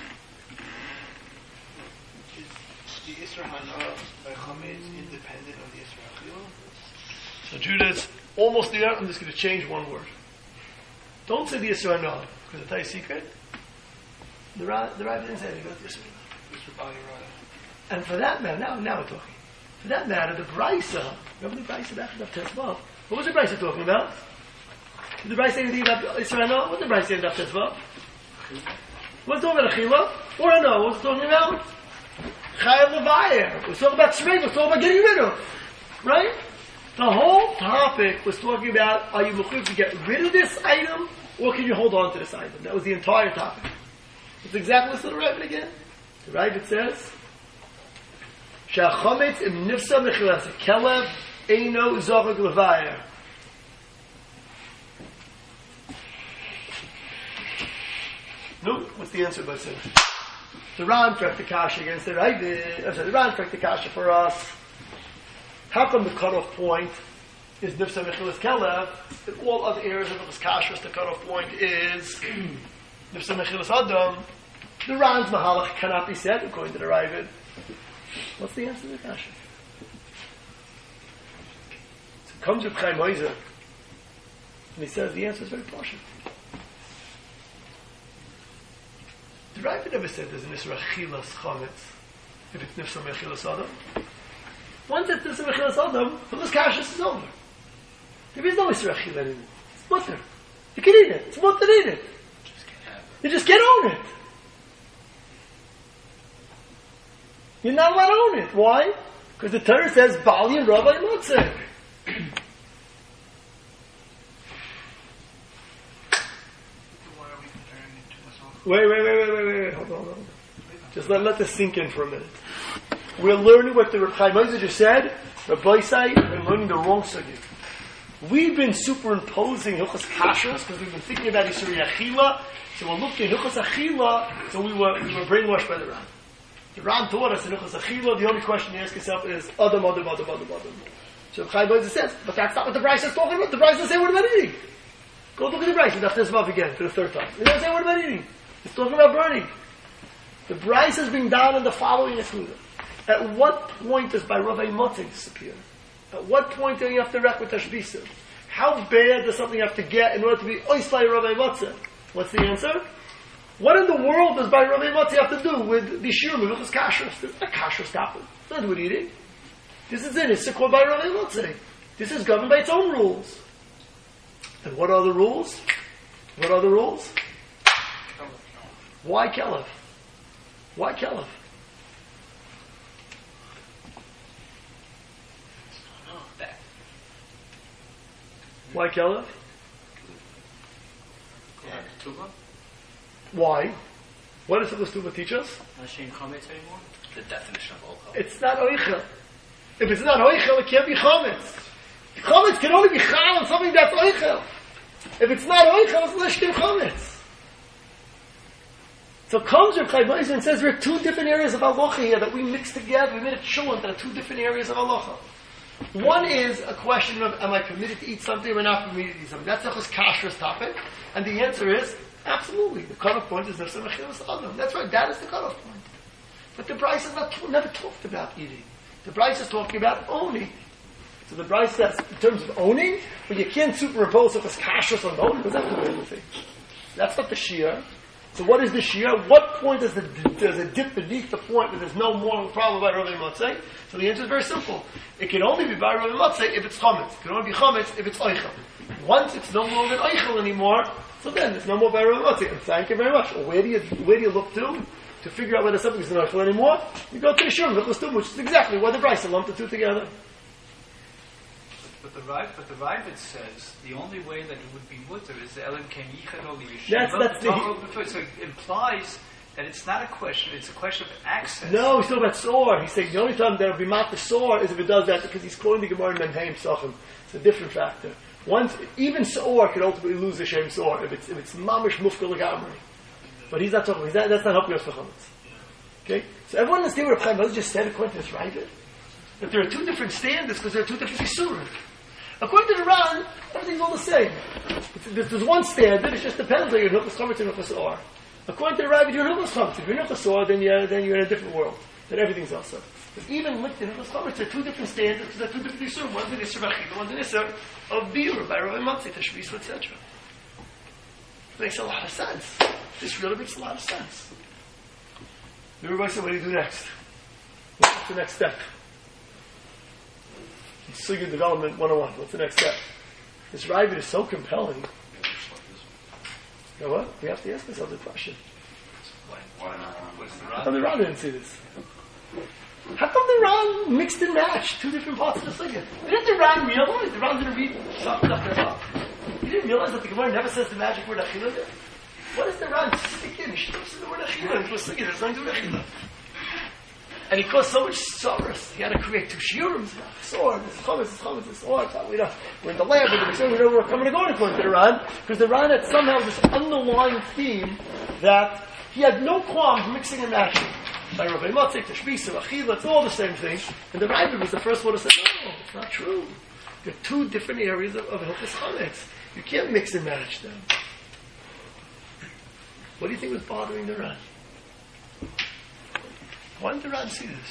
Is the Isra Hana by chametz independent of the Isra Achila? So Judah is almost there. I'm just going to change one word. Don't say the Yisra no, because I'll tell you a secret. The Rav didn't say anything about the Yisra no. Isra Bali Rada. And for that matter, now we're talking. For that matter, the Brisa, remember the Brisa back in the Tezvav? What was the Brisa talking about? Did the Brisa say anything about Yisra no? What did the Brisa say in the Tezvav? Was it talking about Achila? Or no? What was it talking about? Chayil Levayir. It was talking about Shmei. It was talking about getting rid of. Right? The whole topic was talking about, are you mechuyev to get rid of this item, or can you hold on to this item? That was the entire topic. It's exactly what's in the Ravid again. The Ravid says, Sha'chametz im nifsa mechilas kelev eino zogeg levayir. No, what's the answer by saying? The Ran tracked the kasha against the Ravid. The Ran tracked the kasha for us. How come the cutoff point is Nifsa Mechilas Kelev? In all other areas of the Kashrus, the cutoff point is Nifsa Mechilas Adam. The Ran's Mahalach cannot be said according to the Ravid. What's the answer to the Kashrus? So it comes with Chaim Oizer, and he says the answer is very partial. The Ravid never said there's an Isra Chilas Chametz if it's Nifsa Mechilas Adam. Once it's Nifsa Mechilas Adam, so this kashrus is over. There is no Isra Achila anymore. It's mutter. You can eat it. It's mutter to eat it. You just can't own it. You're not allowed to own it. Why? Because the Torah says, Bali and Rabbi Motzeh. Why are we comparing it to the Zohar? Wait. Hold on. Just let this sink in for a minute. We're learning what the Chaim Oizer just said. Rabbi Say, we're learning the wrong sugya. We've been superimposing Hilchos Kashrus because we've been thinking about Yisuri Achila. So we're looking at Hilchos Achila, so we were brainwashed by the Ran. The Ran taught us in Hilchos Achila, the only question you ask yourself is, Adam. So Chaim Oizer says, but that's not what the Brisa is talking about. The Brisa doesn't say what about eating. Go look at the Brisa, that's this above again, for the third time. It doesn't say what about eating. It's talking about burning. The Brisa is being down in the following Akudah. At what point does by Ravei Motzei disappear? At what point do you have to wreck with Tashbisa? How bad does something have to get in order to be Ois by Ravei Motzei? What's the answer? What in the world does by Ravei Motzei have to do with the Shir Meluchas Kashrus? This is not Kashrus Kaplan. It's not with eating. This is it. It's called by Ravei Motzei. This is governed by its own rules. And what are the rules? What are the rules? Why Kelev? Why Kelev? Why Kelev? Why? What does the Tuba teach us? Not saying chametz anymore? The definition of Ochel. It's not Oichel. If it's not Oichel, it can't be Chametz. Chametz can only be Chal on something that's Oichel. If it's not Oichel, it's Lishkin Chametz. So comes Reb Chaim Oizer and says there are two different areas of halacha here that we mix together. We made a shulant that are two different areas of halacha. One is a question of, am I permitted to eat something or not permitted to eat something? That's a kashrus topic. And the answer is, absolutely. The cutoff point is Nefsa Mechilas Adam. That's right, that is the cutoff point. But the Bryce has never talked about eating. The Bryce is talking about owning. So the Bryce says, in terms of owning, but you can't superimpose if it's kashrus on owning, because that's the way we think. That's not the Shia. So what is the shear? At what point does it dip beneath the point where there's no more problem about Rav Motzei? So the answer is very simple. It can only be by Rav Motzei if it's chametz. It can only be chametz if it's oichel. Once it's no longer oichel anymore, so then there's no more by Rav Motzei. And thank you very much. Well, where do you look to figure out whether something is not oichel anymore? You go to the Shurim, which is exactly why the Brisa lumped the two together. But the Ravid says the only way that it would be mutter is the elim ken yichad oli That's so it implies that it's not a question; it's a question of access. No, he's talking about sore. He's saying the only time there will be mat the sore is if it does that, because he's quoting the Gemara in Menheim Sochem. It's a different factor. Once even sore can ultimately lose the shem sore if it's mamish mufkal legamri. But he's not talking. That's not helping us for chametz. Okay, so everyone understand what Chaim just said according to this Ravid, that there are two different standards because there are two different isurim. According to the Ran, everything's all the same. There's one standard, it just depends on your Hilchos Chametz and Hilchos Or. According to the Ravid, you're Hilchos Chametz. If you're Hilchos Or, then you're in a different world. Then everything's also. But even with the Hilchos Chametz, there are two different standards, because there are two different Yisurim. One's an Isser of Achila, one's an Isser of Biur, by Rav Motzei, Tashbis, etc. It makes a lot of sense. This really makes a lot of sense. Everybody said, what do you do next? What's the next step? Sugya Development 101. What's the next step? This Ravid is so compelling. You know what? We have to ask ourselves a question. How come the Ran didn't see this? How come the Ran mixed and matched two different parts of the Sugya? Didn't the Ran realize? The Ran didn't read something up there up. He didn't realize that the Gemara never says the magic word Achila there. What is the Ran stick in? He should have said the word Achila into a Sugya. There's nothing to do with Achila. And he caused so much sorrows. He had to create two shiurim. Sword, this chametz, sword. We're in the lab with the Mishra. We know we're coming to go according to the Ran, because the Ran had somehow this underlying theme that he had no qualms mixing and matching. By Rabbi Motzei, Tashbisa, Achila, it's all the same thing. And the Ravid was the first one to say, no, it's not true. There are two different areas of Hilchos Chametz. You can't mix and match them. What do you think was bothering the Ran? Why didn't the Ran see this?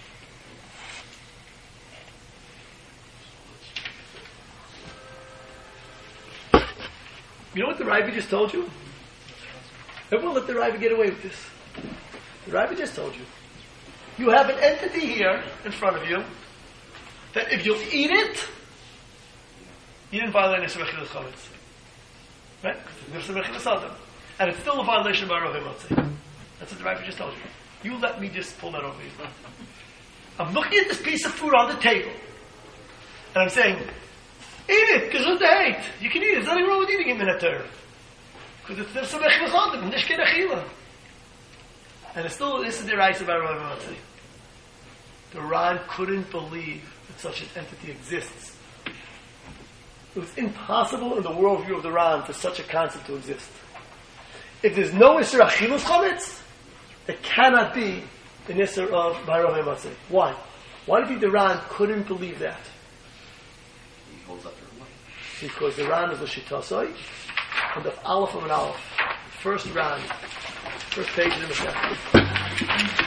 You know what the Ravid just told you? Everyone let the Ravid get away with this. The Ravid just told you. You have an entity here in front of you that if you eat it, you didn't violate Nisr Achilas Chametz. Right? Nisr Achilas Adam. And it's still a violation by Rav Motzei. That's what the Ravid just told you. You let me just pull that over you. I'm looking at this piece of food on the table. And I'm saying, eat it, because it's the hate. You can eat it. There's nothing wrong with eating it in a Torah. Because it's there's some echlas on them, nishken achila. And it's still, this is the rights of Rav Motzei. The Ran couldn't believe that such an entity exists. It was impossible in the worldview of the Ran for such a concept to exist. If there's no Isser Achilus Chametz, it cannot be an Isser of Rav Motzei. Why? Why do you think the Ran couldn't believe that? He holds up their money. Because the Ran is the Shittasoi, and the Aleph of an Aleph. First Ran, first page in the Masechta.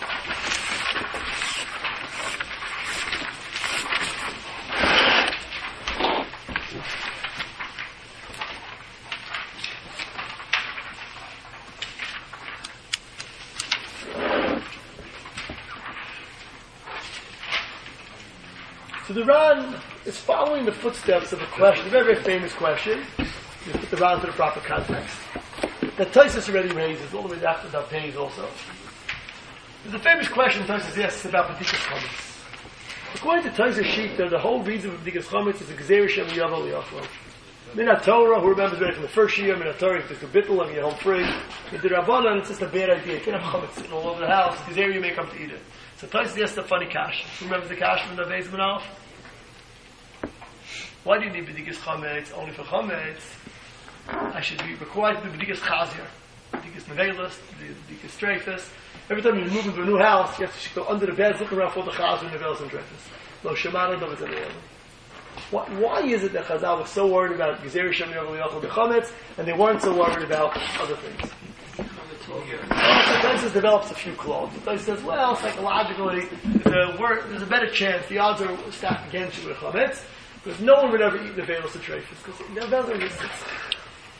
So the Ran is following the footsteps of a question, a very, very famous question. You put the Ran into the proper context. That Tosfos already raises, all the way after the page also. There's a famous question Tosfos asks about B'dikas Chametz. According to Tosfos sheet, the whole reason for B'dikas Chametz is a Gzeir Shem Yavel Yachlo. Min Torah, who remembers right from the first year, Min Torah, you took a bittul and you get home free. In the Rabbanan, it's just a bad idea. You can't have Chametz sitting all over the house. Gzeir, you may come to eat it. So Tosfos asks the funny kash. Who remembers the kash from the Beis Manal? Why do you need B'dikas Chametz? Only for Chametz. I should be required to do B'dikas Chazir, B'dikas Nevelis, B'dikas Streifus. Every time you move into a new house, you have to go under the bed, look around for the Chazir, Nevelis, and Streifus. Lo Shemana, no V'zeh. Why is it that Chazal was so worried about Gezer Shem Yavel Yachol B'Chametz, and they weren't so worried about other things? Sometimes it develops a few clauses. Sometimes it says, well, psychologically, there's a better chance, the odds are stacked against you with Chametz, because no one would ever eat Nevelis and Streifus, because Nevelis exists.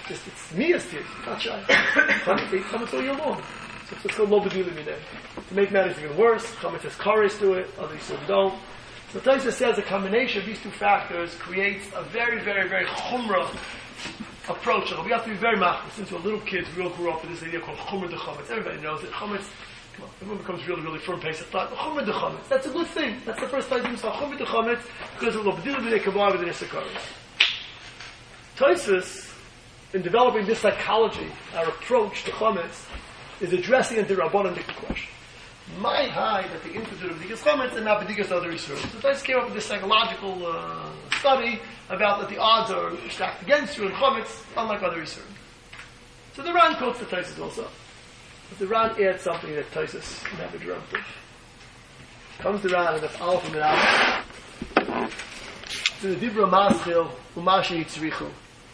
It's miyas here, not shy. Chametz all year long. So it's called lo b'dilim mineh. To make matters even worse, chametz has kares to it, other yisurim don't. So Tosfos says a combination of these two factors creates a very, very, very chumrah approach. We have to be very machmir. Since we're little kids, we all grew up with this idea called chumrah de chametz. Everybody knows it. Chametz, come on, everyone becomes really, really firm pace. Chumrah de chametz. That's a good thing. That's the first time you saw chumrah de chametz because of lo b'dilim mineh kavar with the nisakaris. Tosfos, in developing this psychology, our approach to chametz, is addressing the Rabbanan question. My high that the institute of B'dikas Chametz and not B'dikas other Yisurim. So Tosfos came up with this psychological study about that the odds are stacked against you in Chametz, unlike other Yisurim. So the Ran quotes the Tosfos also. But the Ran adds something that Tosfos never dreamt of. Comes the Ran and the Aleph and Aleph. To the Dibra Maschil, Umashi Yitzrichu.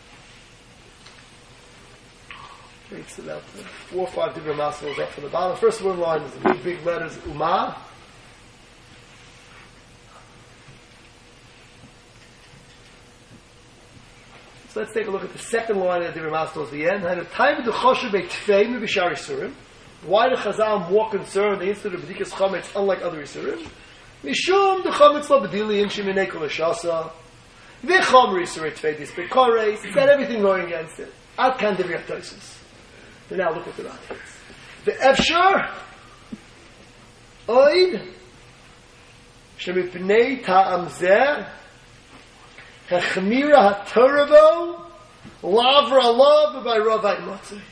It's about 4 or 5 different maskels up from the bottom. The first one line is the big letters Umah. So let's take a look at the second line of the different maskels at the end. Why the Chazal more concerned the institute of B'dikas Chametz unlike other Yisurim? Mishum the Chametz lo b'dili in sheminei kol hashasa. V'chomer Yisurim tveidis b'koreis. It's got everything going against it. Ad kan divrei Tosfos. And now look what the Ran says. The Efshar Oid Shemipnei Ta'am Zeh Hechmira HaToravo Lavra Alav by Ravai Matzah.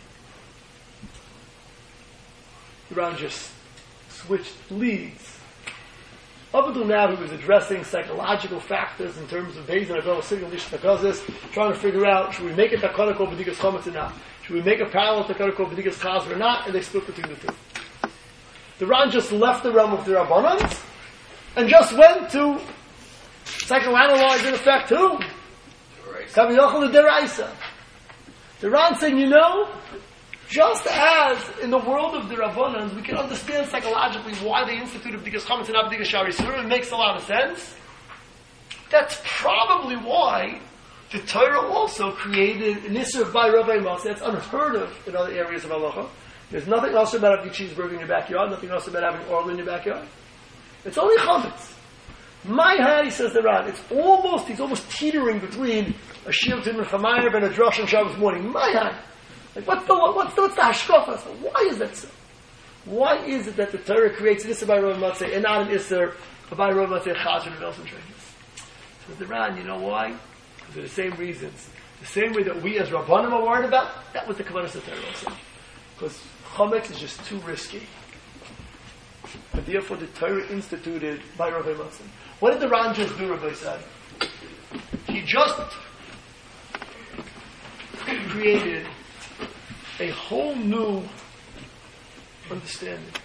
The Ran just switched leads. Up until now, he was addressing psychological factors in terms of Beis and Avel Signal Lishtakazis, trying to figure out should we make it Takana Kol B'dikas Chametz or not? Should we make a parallel Takana Kol B'dikas Chaz or not? And they split between the two. The Ran just left the realm of the Rabbanans and just went to psychoanalyze in effect who? Kaviyachal the Deraisa. The Ran saying, just as in the world of the Rabbanans, we can understand psychologically why they instituted B'dikas Chametz and not B'dikas Shari Yisurim. It makes a lot of sense. That's probably why the Torah also created an Isser of Bai Ravai Matzah. That's unheard of in other areas of Halacha. There's nothing else about having cheeseburger in your backyard, nothing else about having oil in your backyard. It's only Chametz. My Hari, says the Ran, he's almost teetering between a Shir Tin Chamayim and a Drosh on Shabbos morning. My Hari. Like, what's the hashkafa? Why is that so? Why is it that the Torah creates an Isser by Ravai Matzah and not an Isser by Ravai Matzah Chaz and Belson Trainers? So the Ran, you know why? Because of the same reasons. The same way that we as Rabbanim are worried about, that was the Kavanas of Torah also. Because Chametz is just too risky. And therefore the Torah instituted by Ravai Matzah. What did the Ran just do, Rabbi said? He just created a whole new understanding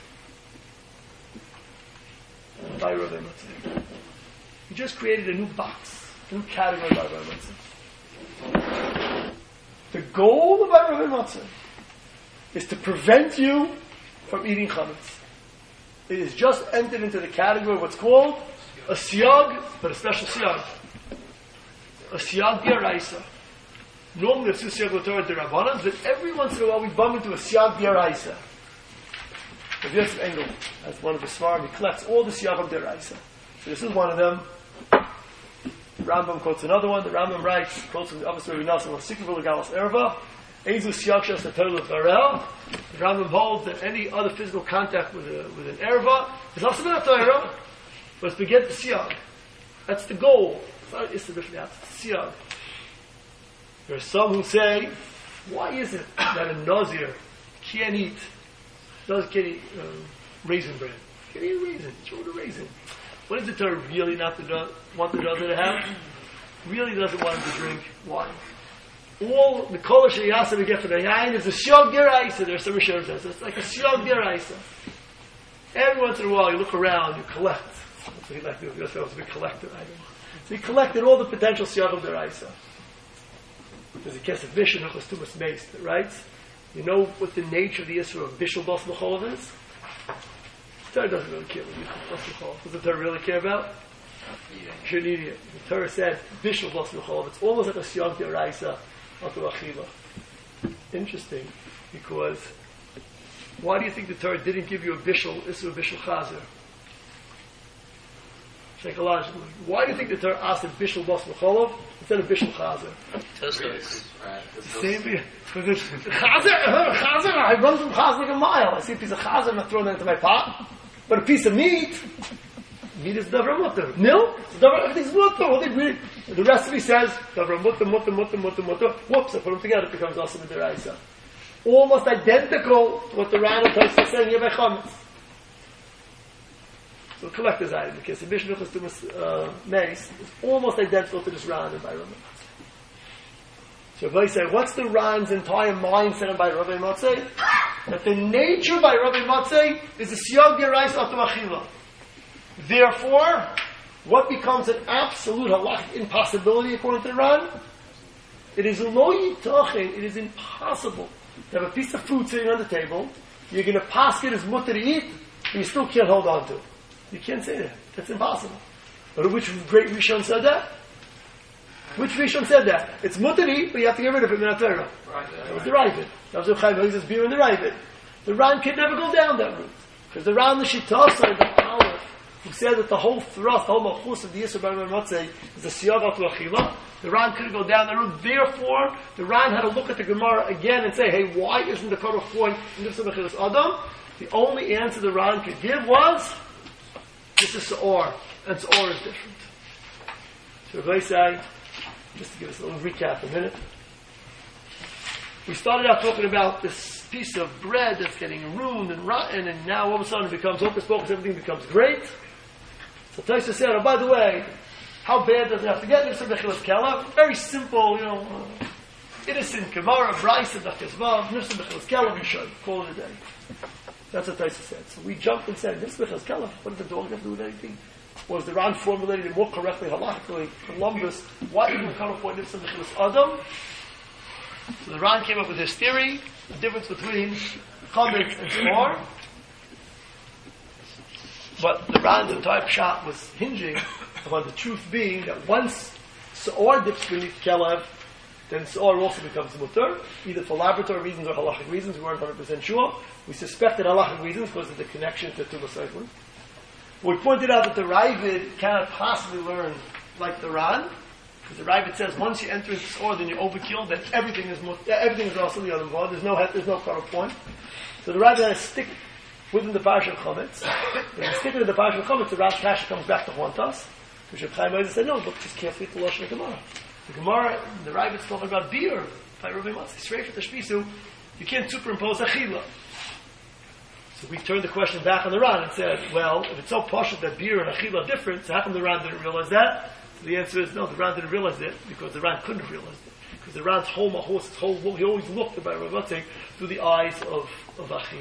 by Ravai Matzah. He just created a new box, a new category by Ravai Matzah. The goal of Ravai Matzah is to prevent you from eating chametz. It is just entered into the category of what's called a siyag, but a special siyag. A siyag b'yaraisa. Normally it's a siyag l'torah d'Rabbanan, but every once in a while we bump into a siyag b'yaraisa. But Yosef Engel, as one of the Svarim, he collects all the siyag of d'Oraisa. So this is one of them. The Rambam quotes another one. The Rambam writes, quotes from the other story, Nassim Sikivul Galas Erva, Ezu siyag shas l'torah l'farel. The Rambam holds that any other physical contact with an erva is also not a Torah, but it's to get the siyag. That's the goal. It's not it's the different it's the siyag. There are some who say, why is it that a Nazir can't eat raisin bread? Can't eat a raisin. Throw the raisin. What does the Torah really not want the Nazir to have? Really doesn't want him to drink wine. All the kol sheyasa we get for the yain is a siyag deraisa. There's some Rishonim says it's like a siyag deraisa. Every once in a while you look around, you collect. So he like to be a collector item. So he collected all the potential siyag of deraisa. There's a kesef bishul nuchlas tumas meis that writes, you know what the nature of the issue of bishul bas l'cholav is? The Torah doesn't really care what bishul bas l'cholav. Does the Torah really care about? You shouldn't eat it. The Torah said bishul bas l'cholav. It's almost like a siyag deraisa. interesting, because why do you think the Torah didn't give you a bishul, Isur bishul chazer? Psychologically. Why do you think the Torah asked a bishul bas v'cholov instead of bishul chazer? Tosfos. Same because it's chazer, I run from chazer like a mile. I see a piece of chazer, I'm not throwing that into my pot. But a piece of meat is davar mutter. No, everything's mutter. The recipe says davar mutter. Whoops, I put them together, it becomes also the deraisa. Almost identical to what the Ran and Tosfos is saying here by chametz. So collector's item, because the Mishnah Tumas Mace is almost identical to this Ran and by Rabbi. So if I say, what's the Ran's entire mindset by Rabbi Matzeh? That the nature by Rabbi Matzeh is a siyag gerais ato achila. Therefore, what becomes an absolute halachic impossibility according to the Ran? It is lo yitachin, it is impossible to have a piece of food sitting on the table, you're going to pass it as mutter to eat, but you still can't hold on to it. You can't say that. That's impossible. But which great Rishon said that? Which Rishon said that? It's mutter to eat, but you have to get rid of it in the Torah. That was the Ravid. That was the Chaim Ha'iz's beer in the Ravid. The Ran could never go down that route. Because the Ran, the Shitasa, the Aleph, who said that the whole thrust, the whole malchus of the Yisur Bar Matzeh is the siyag al achila. The Ran couldn't go down that route. Therefore, the Ran had to look at the Gemara again and say, hey, why isn't the cut-off point in Nifsa Mechilas Adam? The only answer the Ran could give was, this is Se'or, and Se'or is different. So Rabbi say, just to give us a little recap a minute, we started out talking about this piece of bread that's getting ruined and rotten, and now all of a sudden it becomes hocus pocus, everything becomes great. So Taisa said, oh, by the way, how bad does it have to get? Nifsa Mechilas Kelev, very simple, innocent Gemara, Bryce, and Dachas Vav, Nifsa Mechilas Kelev, you should call it a day. That's what Taisa said. So we jumped and said, Nifsa Mechilas Kelev, what does the dog have to do with anything? Was the Ran formulated it more correctly, halachically, Columbus, why didn't we come up with Nifsa Mechilas Adam? So the Ran came up with his theory, the difference between chametz and Se'or. But the Ran's entire pshat was hinging upon the truth being that once Se'or dips beneath Kelev, then Se'or also becomes mutter, either for laboratory reasons or halachic reasons. We weren't 100% sure. We suspected halachic reasons because of the connection to Tumas Seifel. We pointed out that the Ravid cannot possibly learn like the Ran, because the Ravid says once you enter into Se'or, then you overkill, then everything is also the other one. There's no cut-off point. So the Ravid has to stick within the Parsha of Chametz. When you stick it in the Parsha of Chametz, the Rash Kasha comes back to haunt us. Which Chaim Ha'izah said, no, look, just carefully to Lashon Gemara. The Gemara, the Ravid's talking about beer by Rabbi Matzeh. Straight for the Shpisu, you can't superimpose Achila. So we turned the question back on the Ran and said, well, if it's so posh that beer and Achila are different, so how come the Ran didn't realize that? So the answer is no, the Ran didn't realize it because the Ran couldn't have realized it. Because the Ran's whole mahos, he always looked by Rabbi Matzeh through the eyes of Achila.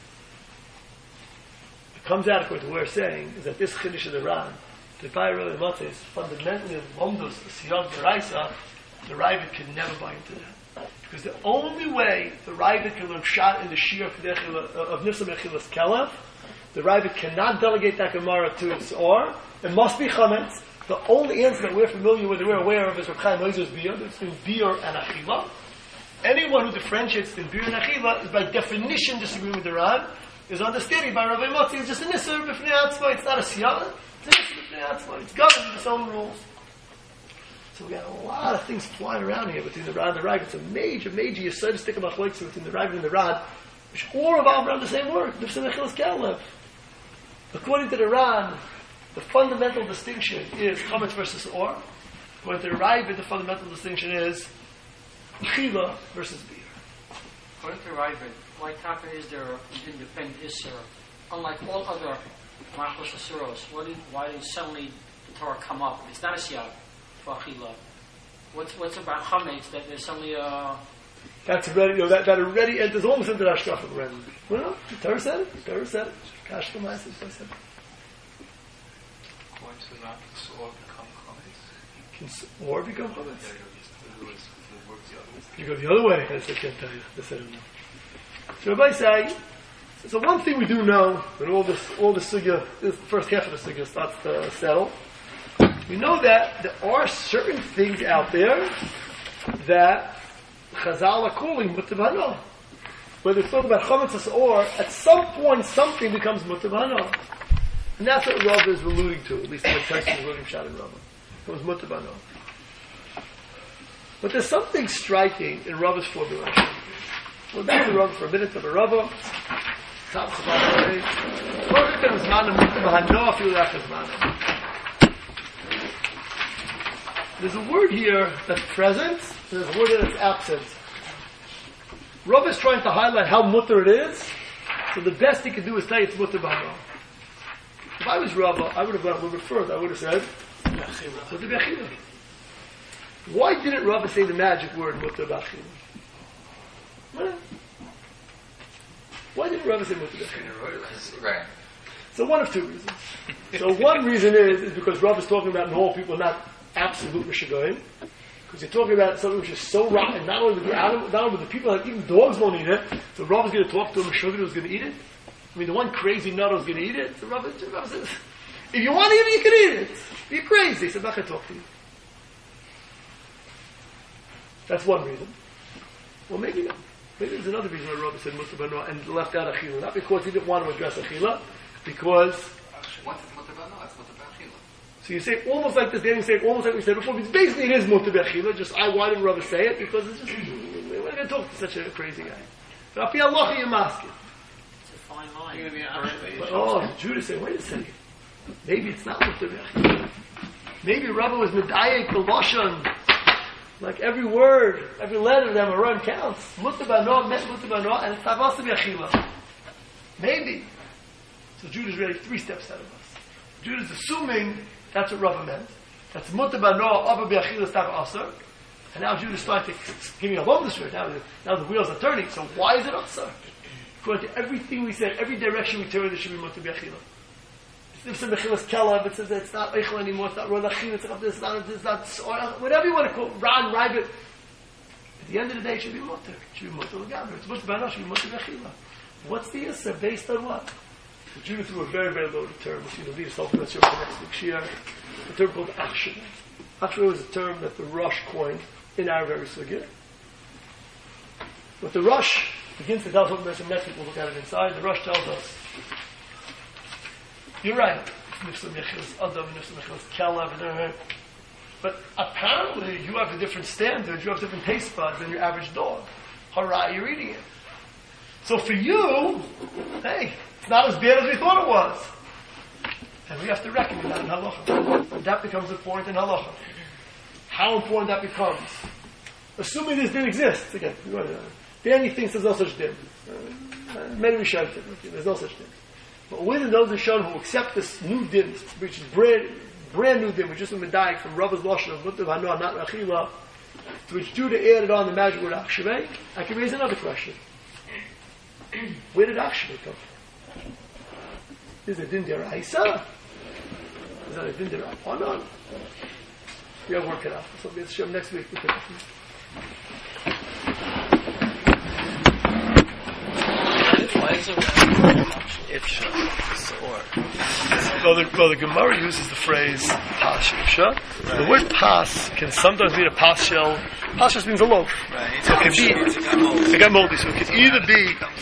It comes out, according to what we're saying, is that this Chiddush of the Ran, the Pai Rabbi Matzeh is fundamentally a Lomdus, a Siyag Deraisa, the Ravid can never buy into that. Because the only way the Ravid can learn Pshat in the Shir of Nifsa Mechilas Kelev, the Ravid cannot delegate that Gemara to its Or. It must be Chametz. The only answer that we're familiar with, that we're aware of, is Reb Chaim Ha'izah's beer. It's between beer and Achila. Anyone who differentiates between beer and Achila is by definition disagreeing with the Ran, is understanding by Rabbi Matzeh is just an Isser b'fnei atzma. It's not a Siyah. It's an Isser b'fnei atzma. It's governed in its own rules. So we got a lot of things flying around here between the Ran and the Ravid. It's a major Yesod stick of machlokes between the Ravid and the Ran, which all revolve around the same word, Nifsa Mechilas Kelev. According to the Ran, the fundamental distinction is chametz versus or. According to the Ravid, the fundamental distinction is chila versus beer. According to Ravid, why taka is there an independent Isser? Unlike all other Machlos Asuros, why did suddenly the Torah come up? It's not a siyag for Achila. What's about chametz that there's suddenly a... That's already, that already enters almost into the Hashkafa already. Well, the Torah said it. Kash Kamai said it. According to the Ran, can Se'or become chametz? Can Se'or become chametz? It works the other way. You go the other way. I can't tell you. I don't know. So Rabbi say, so one thing we do know, when all the sugya, the first half of the sugya starts to settle, we know that there are certain things out there that Chazal are calling mutter b'hana. Whether it's talking about chametz or at some point something becomes mutter b'hana. And that's what Rav is alluding to, at least when Tyson is alluding to Pshat and Rav. It was mutter b'hana. But there's something striking in Rav's formulation. We'll back to Rav for a minute, to the Rav. There's a word here that's present, and there's a word that's absent. Rav is trying to highlight how mutter it is, so the best he can do is say it's mutter b'hana. If I was Rav, I would have gone a little bit further. I would have said, mutter b'achila. Why didn't Rav say the magic word mutter b'achila? Why didn't Rav say mutter b'achila? Right. So one of two reasons. So one reason is because Rav is talking about normal people, not absolute mishagoyim. Because you're talking about something which is so rotten, not only with the animal, not only with the people, like even dogs won't eat it. So Rav is going to talk to a mishagoy who's going to eat it. I mean, the one crazy nut who's going to eat it. So Rav says, if you want to eat it, you can eat it. You're crazy. So I'm not going to talk to you. That's one reason. Well, maybe not. Maybe there's another reason why Rav said mutter b'hana and left out achila. Not because he didn't want to address achila, because. What's mutter b'hana? It's mutter b'achila. So you say almost like this, Danny saying almost like we said before, because basically it is mutter b'achila, just why didn't Rav say it? Because it's just, we're not going to talk to such a crazy guy. So Api Allah you're masking. It's a fine line. Judah said, wait a second. Maybe it's not mutter b'achila. Maybe Rav was medayek the lashon. Like every word, every letter of them, a run counts. Mutter b'hana, met mutter b'hana, and it's tavas to b'achila. Maybe. So Judah's really 3 steps ahead of us. Judah's assuming that's what Rava meant. That's mutter b'hana, abba b'achila, stav aser. And now Judah's starting to give me a bonus for it. Now the wheels are turning. So why is it aser? According to everything we said, every direction we turn, there should be mutter b'achila. If it's Mechilas Kelev, it says that it's not Eichel anymore, it's not Rodachim, it's not whatever you want to call it, Ran, Rabbit. At the end of the day, it should be Mutter. It should be Mutter L'Gaber. It's Mutter B'hana, it should be Mutter B'achila. What's the answer? Based on what? So Judah threw a very, very loaded term, which the leader spoke about for next week's year, a term called Achshava. Achshava was a term that the Rosh coined in our very sugya. What the Rosh begins to tell us, next week we'll look at it inside, the Rosh tells us, you're right. But apparently you have a different standard, you have different taste buds than your average dog. Hurrah, you're eating it. So for you, hey, it's not as bad as we thought it was. And we have to reckon that in halacha. And that becomes important in halacha. How important that becomes. Assuming this didn't exist. Again, Danny thinks there's no such thing. Many Rishonim think there's no such thing. But with those Rishonim who accept this new din, which is brand new din, which is a medayik from Rava's lashon of mutter b'hana, not achila, to which Judah added on the magic word achshava, I can raise another question. Where did achshava come from? Is it din deraisa? Is that a din derabanan? We have to work it out. So let's show next week. We'll take it. Why is it ifsha or? Well, the Gemara uses the phrase pas ifsha. The word pas can sometimes mean a pas shell. Pas just means a loaf. Right. So it can be, it got moldy. So it can either be